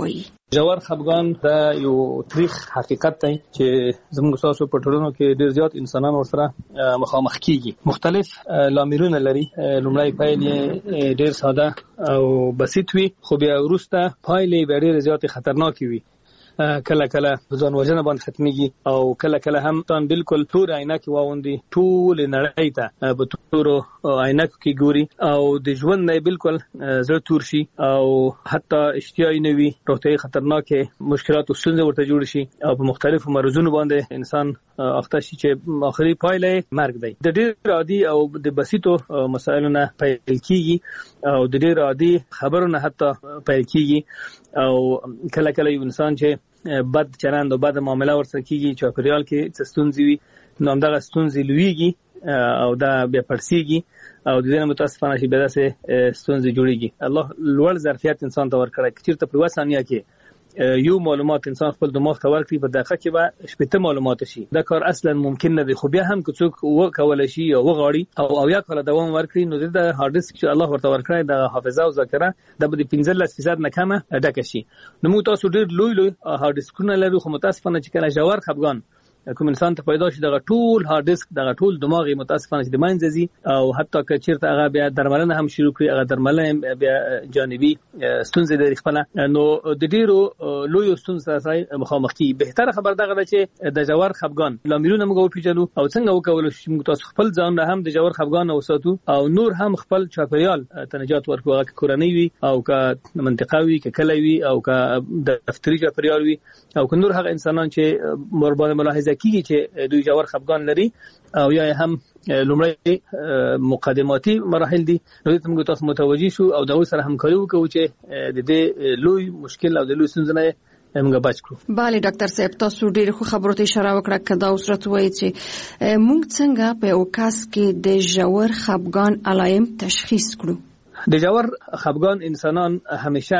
ژور خپګان دا یو تاریخ حقیقت دی چې زموږ تاسو په ټولنو کې ډیر زیات انسانان ورسره مخامخ کیږي. مختلف لاملونه لري. لومړی پایل یې ډیر ساده او بسیط وي، خو بیا وروسته پایلې به ډیر زیات خطرناک وي. کله کله ځان وژنه باندې ختميږي او کله کله هم تان بالکل تور عینکې واوندي، ټول نړۍ ته په تور عینکو کې ګوري او د ژوند نه بالکل زړه تور شي او حتی اشتیاي نه وي، روغتیايي خطرناکه مشکلات او ستونزې ورته جوړ شي او په مختلفو مرزونو باندې انسان اخته شي چې اخري پایله مرګ دی. د ډېر عادي او د بسيطو مسایلو نه پیل کیږي او د ډېر عادي خبرو نه حتی پیل کیږي او کله کله یو انسان چې بد چلند او بد معامله ورسره کیږي، چاپیریال کې څه ستونزې وي نو همدغه ستونزې لویږي او دا بیا پړسیږي او د دې نه متاسفانه شي بیا داسې ستونزې جوړیږي. الله لوړ ظرفیت انسان ته ورکړی، چېرته په یوه ثانیه کې یو معلومات انسان خپل دماغ ته ورکړي، په دقیقه کې به شپېته معلومات شي. دا کار اصلا ممکن نه دی، خو بیا هم که څوک وکولی شي او وغواړي او اویا کاله دوام ورکړي نو د هارد ډیسک چې الله ورته ورکړی د حافظه او ذاکره دا به د پنځلس فیصد نه کمه ډکه شي. نو موږ تاسو ډېر لوی لوی هارد ډیسکونه لرو، خو متاسفانه چې کله ژور خپګان کوم انسان ته پیدا شي دغه ټول هارد ډیسک دغه ټول دماغي متاسفانه چې د منځ ځي او حتی که چیرته هغه بیا درملنه هم شروع کړي، هغه درملنه بیا جانبي ستونزې لري خپل نو د ډیرو لوی ستونزې سره مخامخ کی. بهتره خبر دغه ده چې د ژور خپګان لاملونه موږ وپیژنو او څنګه وکول شي موږ تاسو خپل ځان هم د ژور خپګان وساتو او نور هم خپل چاپیریال ته نجات ورکړو، هغه کورنۍ وي او که منطقه وي، که کلی وي او که دفتري چاپیریال وي او که نور هغه انسانان چې مربانه ملاحظه کیږي چې دوی ژور خپګان لري او یا هم لومړی مقدماتي مراحل دي، نو دې موږ تاسو متوجي شو او د سره همکاري وکړو چې د دې لوی مشکل او د لوی ستونزې نه موږ بچ کړو. bale ډاکټر صاحب تاسو ډېر خو خبرو ته اشاره وکړه کدا اوسرت وایي چې موږ څنګه په اوکاس کې د ژور خپګان علایم تشخیص کړو. د ژور خپګان انسانان همیشه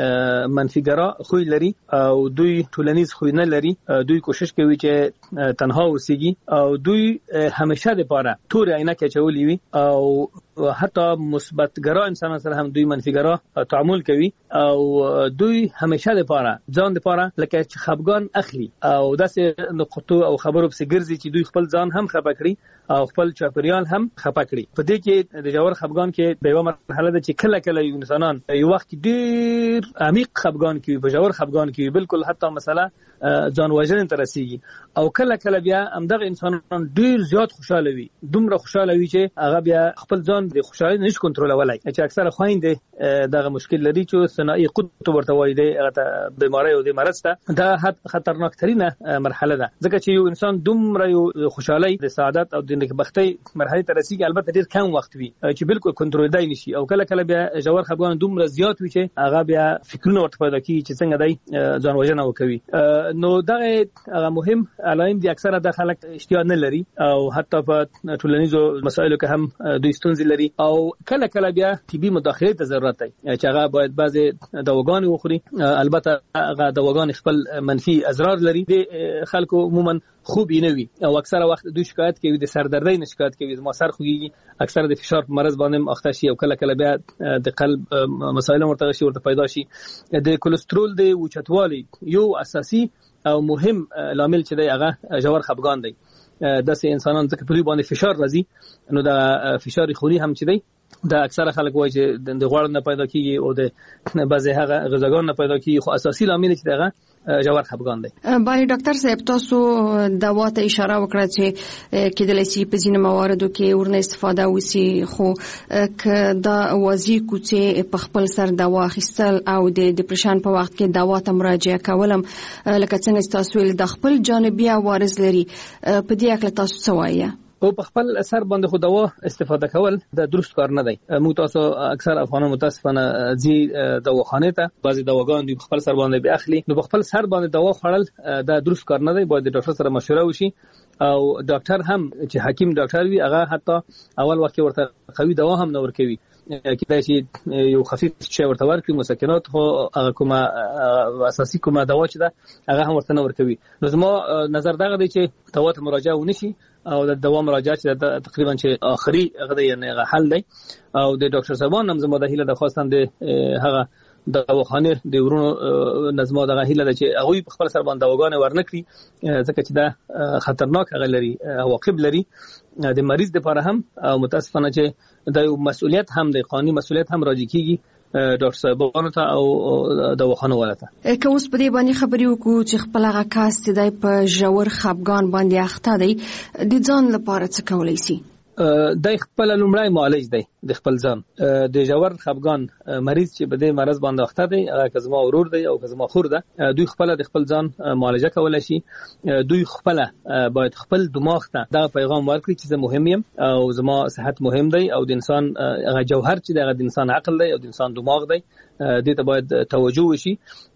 منفیګرا خوی لري او دوی ټولنیز خوی نه لري، دوی کوشش کوي چې تنها اوسېږي او دوی همیشه د پاره تور عینکې چولې وي او حتی مثبتګرا انسان سره هم دوی منفیګرا تعامل کوي او دوی همیشه د پاره ځان د پاره لکه چې خپګان اخلي او داسې نقطو او خبرو په ګرځي چې دوی خپل ځان هم خپه کړي او خپل چاپیریال هم خپه کړي. په دې کې د ژور خپګان کې په یوه مرحله ده چې کله کله یو انسانان یو وخت ډېر عمیق خپګان کې په ژور خپګان کې بالکل حتی مثلا ځان وژنې ته رسیږي او کله کله بیا همدغه انسانان ډېر زیات خوشاله وي، دومره خوشاله وي چې هغه بیا خپل ځان د خوشالۍ نشي کنټرولولی، چې اکثره خویندې دغه مشکل لري چې ثنائي قطب ورته وایي دی، هغه ته بیماری او د مرض ته دا خطرناک ترینه مرحله ده، ځکه چې یو انسان دومره یو خوشالۍ د سعادت او د نېکبختۍ مرحلې ته رسیږي البته ډېر کم وخت وي چې بالکل کنټرولېدای نشي او کله کله بیا ژور خپګان دومره زیات وي چې هغه بیا فکرونه ورته پیدا کیږي چې څنګه دی ځان وژنه وکوي. نو دغه هغه مهم علایم دي، اکثره د خلک اشتیا نه لري او حتی په ټولنیزو مسایلو کې هم دوی ستونزې لري او کله کله بیا طبي مداخلې ته ضرورت دی چې هغه باید بعضې دواګانې وخوري. البته هغه دواګانې خپل منفي اضرار لري، د خلکو عموما خوب یې نه وي او اکثره وخت دوی شکایت کوي د سردردۍ نه شکایت کوي، زما سر خوږیږي، اکثره د فشار په مرض باندې اخته شي او کله کله بیا د قلب مسایل ورته شي ورته پیدا شي. د کولېسترول د اوچتوالي یو اساسي او مهم لامل چې دی هغه ژور خپګان دی. داسې انسانان ځکه په دوی باندې فشار راځي نو د فشار خوني هم چې دی دا اکثره خلک وایي چې د غوړ نه پیدا کیږي او د بعضې هغه غذاګان نه پیدا کیږي، خو اساسي لامل چې دغه ژور خپګان دی. بله ډاکټر صاحب تاسو دوا ته اشاره وکړه چې کېدلی شي په ځینو مواردو کې ورنه استفاده وسي، خو که دا وضعي کوڅې په خپل سر دوا اخیستل او د ډپریشن په وخت کې دوا ته مراجعه کولم لکه څنګه چې تاسو ویل د خپل جانبي عوارض لري، په دې هکله تاسو څه وایئ؟ او په خپل اثر باندې خو دوا استفاده کول د درست کار نه دی. موږ تاسو اکثر افغانان متاسفانه ځي دواخانې ته، بعضې دواګان دوی په خپل سر باندې بیا اخلي، نو په خپل سر باندې دوا خوړل دا درست کار نه دی، باید د ډاکټر سره مشوره وشي او ډاکټر هم چې حکیم ډاکټر وي هغه حتی اول وخت ورته قوي دوا هم نه ورکوي، کېدای شي یو خفیف شی ورته ورکړي مسکنات، خو هغه کومه اساسي کومه دوا چې ده هغه هم ورته نه ورکوي. نو زما نظر دغه دی چې دوا ته مراجعه ونشي او د دوا مراجعه چې تقریبا چې آخري هغه دی یعنې هغه حل دی او د ډاکټر صاحبان هم زما د هیله درخواستم د هغه د دواخانې د ورونو نظم دغه هیله ده چې هغه په خپل سر باندې دواګانې ورنکړي ځکه چې دا خطرناک هغه لري عواقب لري د مریض لپاره هم او متاسفانه چې د مسؤلیت هم د قانوني مسؤلیت هم راځي کیږي ډاکټر صاحبانو ته او دواخانو ولته که اوس په دې باندې خبرې وکړو چې خپل هغه کاس چې دی په ژور خپګان باندې اخته دی د ځان لپاره څه کولی شي؟ د خپل لومړی معالج دی د خپل ځان د ژور خپګان مریض چې په دې مرض باندې اخته دی هغه زما ورور دی او زما خور ده دوی خپل د خپل ځان معالجه کولای شي دوی خپل باید خپل دماغ ته دا پیغام ورکړي چې زه مهم یم او زما صحت مهم دی او د انسان هغه جوهر چې د انسان عقل دی او د انسان دماغ دی دې ته باید توجه وشي.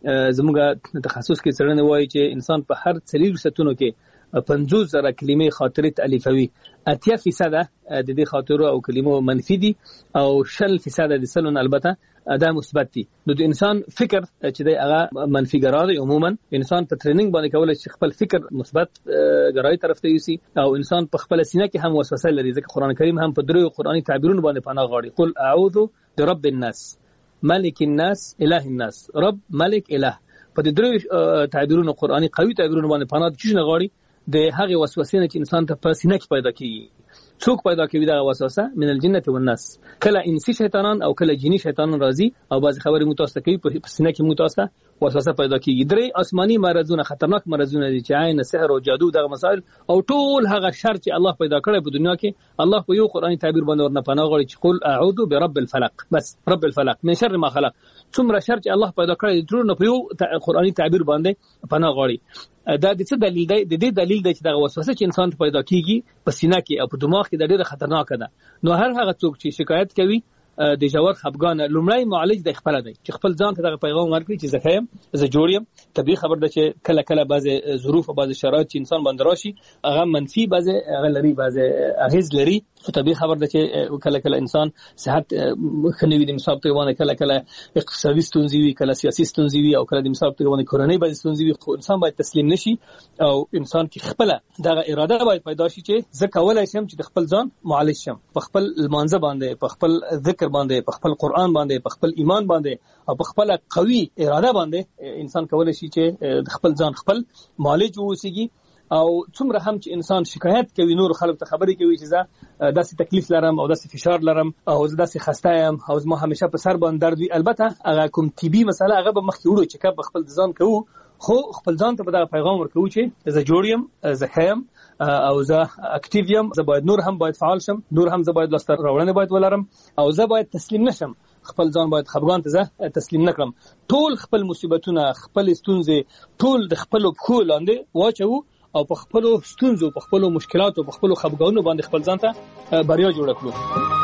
زموږ تخصص کې څېړنې وایي چې انسان په هر څلور ساعتونو کې پنځوس زره کلمې خاطرې تالیفوي، اتیا فیصد د دې خاطرو او کلمو منفي دي او شل فیصد د سلون البته دا مثبت دي. نو د انسان فکر چې دی هغه منفي ګرا دی. عموما انسان په ټریننګ باندې کولای شي خپل فکر مثبت ګرای طرف ته یوسي او انسان په خپل سینه کې هم وسوسه لري ځکه قران کریم هم په درو قرآني تعبیرونو باندې پناه غواړي. قل اعوذ برب الناس ملک الناس اله الناس. رب ملک اله په دې درو تعبیرونو قرآني قوي تعبیرونو باندې پناه چی نه غواړي د هغه وسوسې نه چې انسان ته په سینه کې پیدا کیږي. څوک پیدا کوي دا وسوسه؟ من الجنه والناس. کله انسی شیطانان او کله جنی شیطانان راځي او بعض خبرې متوسطه کوي په سینه کې متوسطه وسوسه پیدا کیږي. درې آسماني مرزونه خطرناک مرزونه دي چې عین سحر او جادو دغه مسائل او ټول هغه شر چې الله پیدا کړی په دنیا کې الله په یو قرآني تعبیر باندې ورنه پناه غواړي چې قل اعوذ برب الفلق. بس رب الفلق من شر ما خلق. څومره شر چې الله پیدا کړی ټول نه په یو قرآني تعبیر باندې پناه غواړي. دا د څه دلیل دی؟ د دې دلیل دی چې دا وسوسه چې انسان ته پیدا کیږي په سینه کې او په دماغ کې د ډېر خطرناک ده. نو هر هغه څوک چې شکایت کوي د ژور خپګان لومړی معالج د خپل دی چې خپل ځان ته دغه پیغام ورکړي چې زه یم زه جوړ یم. طبیعي خبر ده چې کله کله بعضی ظروف او بعضی شرایط چې انسان باندې راشي هغه منفي بعضی هغه لري بعضی اغیز لري. طبیعي خبر ده چې کله کله انسان صحت خنوي د مصاب ته باندې کله کله اقتصادي ستونزې وي کله سیاسي ستونزې وي او کله د مصاب ته باندې کورنۍ بعضی ستونزې وي. خو انسان باید تسلیم نشي او انسان کې خپل دغه اراده باید پیدا شي چې زه کولای شم چې د خپل ځان معالج شم په خپل لمانځه باندې په خپل ذکر باندې په خپل قرآن باندې په خپل ایمان باندې او په خپل قوي اراده باندې انسان کولای شي چې د خپل ځان خپل معالج ووسیږي. او څومره هم چې انسان شکایت کوي نور خلک ته خبرې کوي چې زه داسې تکلیف لرم او داسې فشار لرم او زه داسې خسته یم او زما همیشه په سر باندې درد وي. البته هغه کوم طبي مسله هغه به مخکې وړو چې کله په خپل ځان کوو خو خپل ځان ته به دا پیغام ورکوو چې زه جوړ یم زه ښه یم او زه اکټیو یم. زه باید نور هم باید فعال شم نور هم زه باید لاسته راوړنې باید ولرم او زه باید تسلیم نشم. خپل ځان باید خپګان ته زه تسلیم نکړم. ټول خپل مصیبتونه خپل ستونزې ټول د خپل پښو لاندې واچو او په خپل ستونزو په خپل مشکلاتو په خپل خپګانونو باندې خپل ځان ته بریا جوړ کړو.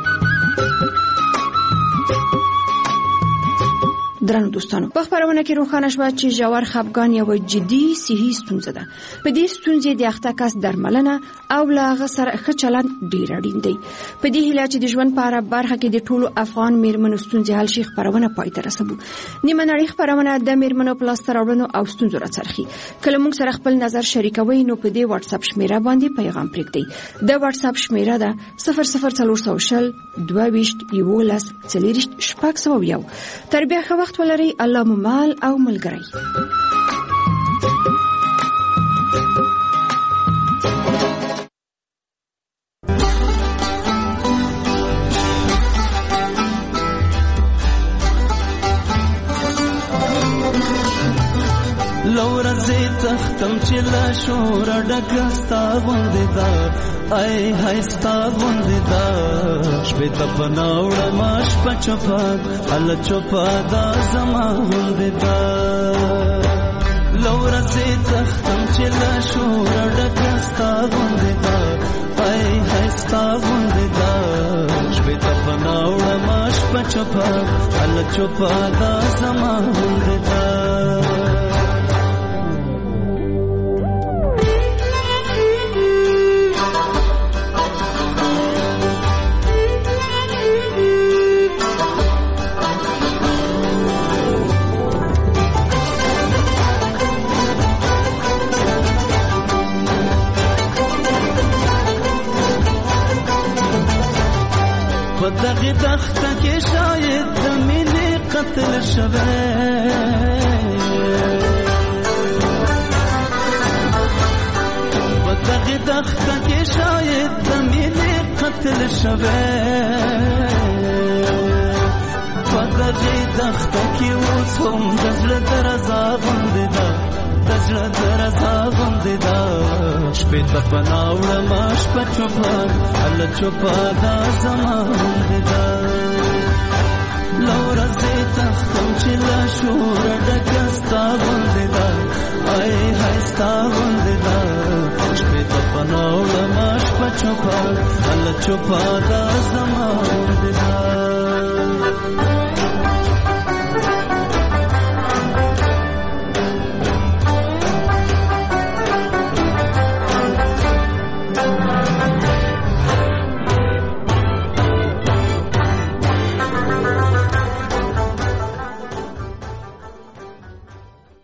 درنو دوستانو په خبرونه کې روښانه شوه چې ژور خپګان یو جدي صحي ستونزه ده. په دې ستونزې د اخته کس درملنه او له هغه سره ښه چلند ډېر اړین دی. په دې هیله چې د ژوند په هره برخه کې د ټولو افغان میرمنو ستونزې حل شي خبرونه پای ته رسوو. نیمه نړۍ خبرونه د میرمنو په لاسته راوړنو او ستونزو راڅرخي. کله موږ سره خپل نظر شریکوئ نو په دې واتس اپ شمیره باندې پیغام پرېږدئ. د واتس اپ شمیره ده صفر صفر څلور سوه شل دوه ویشت یولس څلېرویشت شپږ سوه یو. تر بیا ښه وخت ولرئ. الله مو مال او ملګری. لورا زی تختم چې لا شور ډکستا غوندې دا ای هاي ستا غوندې دا شپې ته پناوړه ماش په چوپا ال چوپا دا زما غوندې دا لورا زی تختم چې لا شور ډکستا غوندې دا ای هاي ستا غوندې دا شپې ته پناوړه ماش په چوپا ال چوپا دا زما غوندې دا دغه تخته کې شاید د مینې قتل شوه بدغه دخته کې شاید د مینې قتل شوه بدغه دخته کې اوس هم د زړه درزا غوندې ده د زړه درزا غوندې ده شپې ته پناه وړمه شپه چوپه هله چوپه دا زما غوندې ده له ورځې تښتم چې له شوره ډکه ستا غوندې ده ای های ستا غوندې ده شپې ته پناه وړمه شپه چوپه هله چوپه دا زما غوندې ده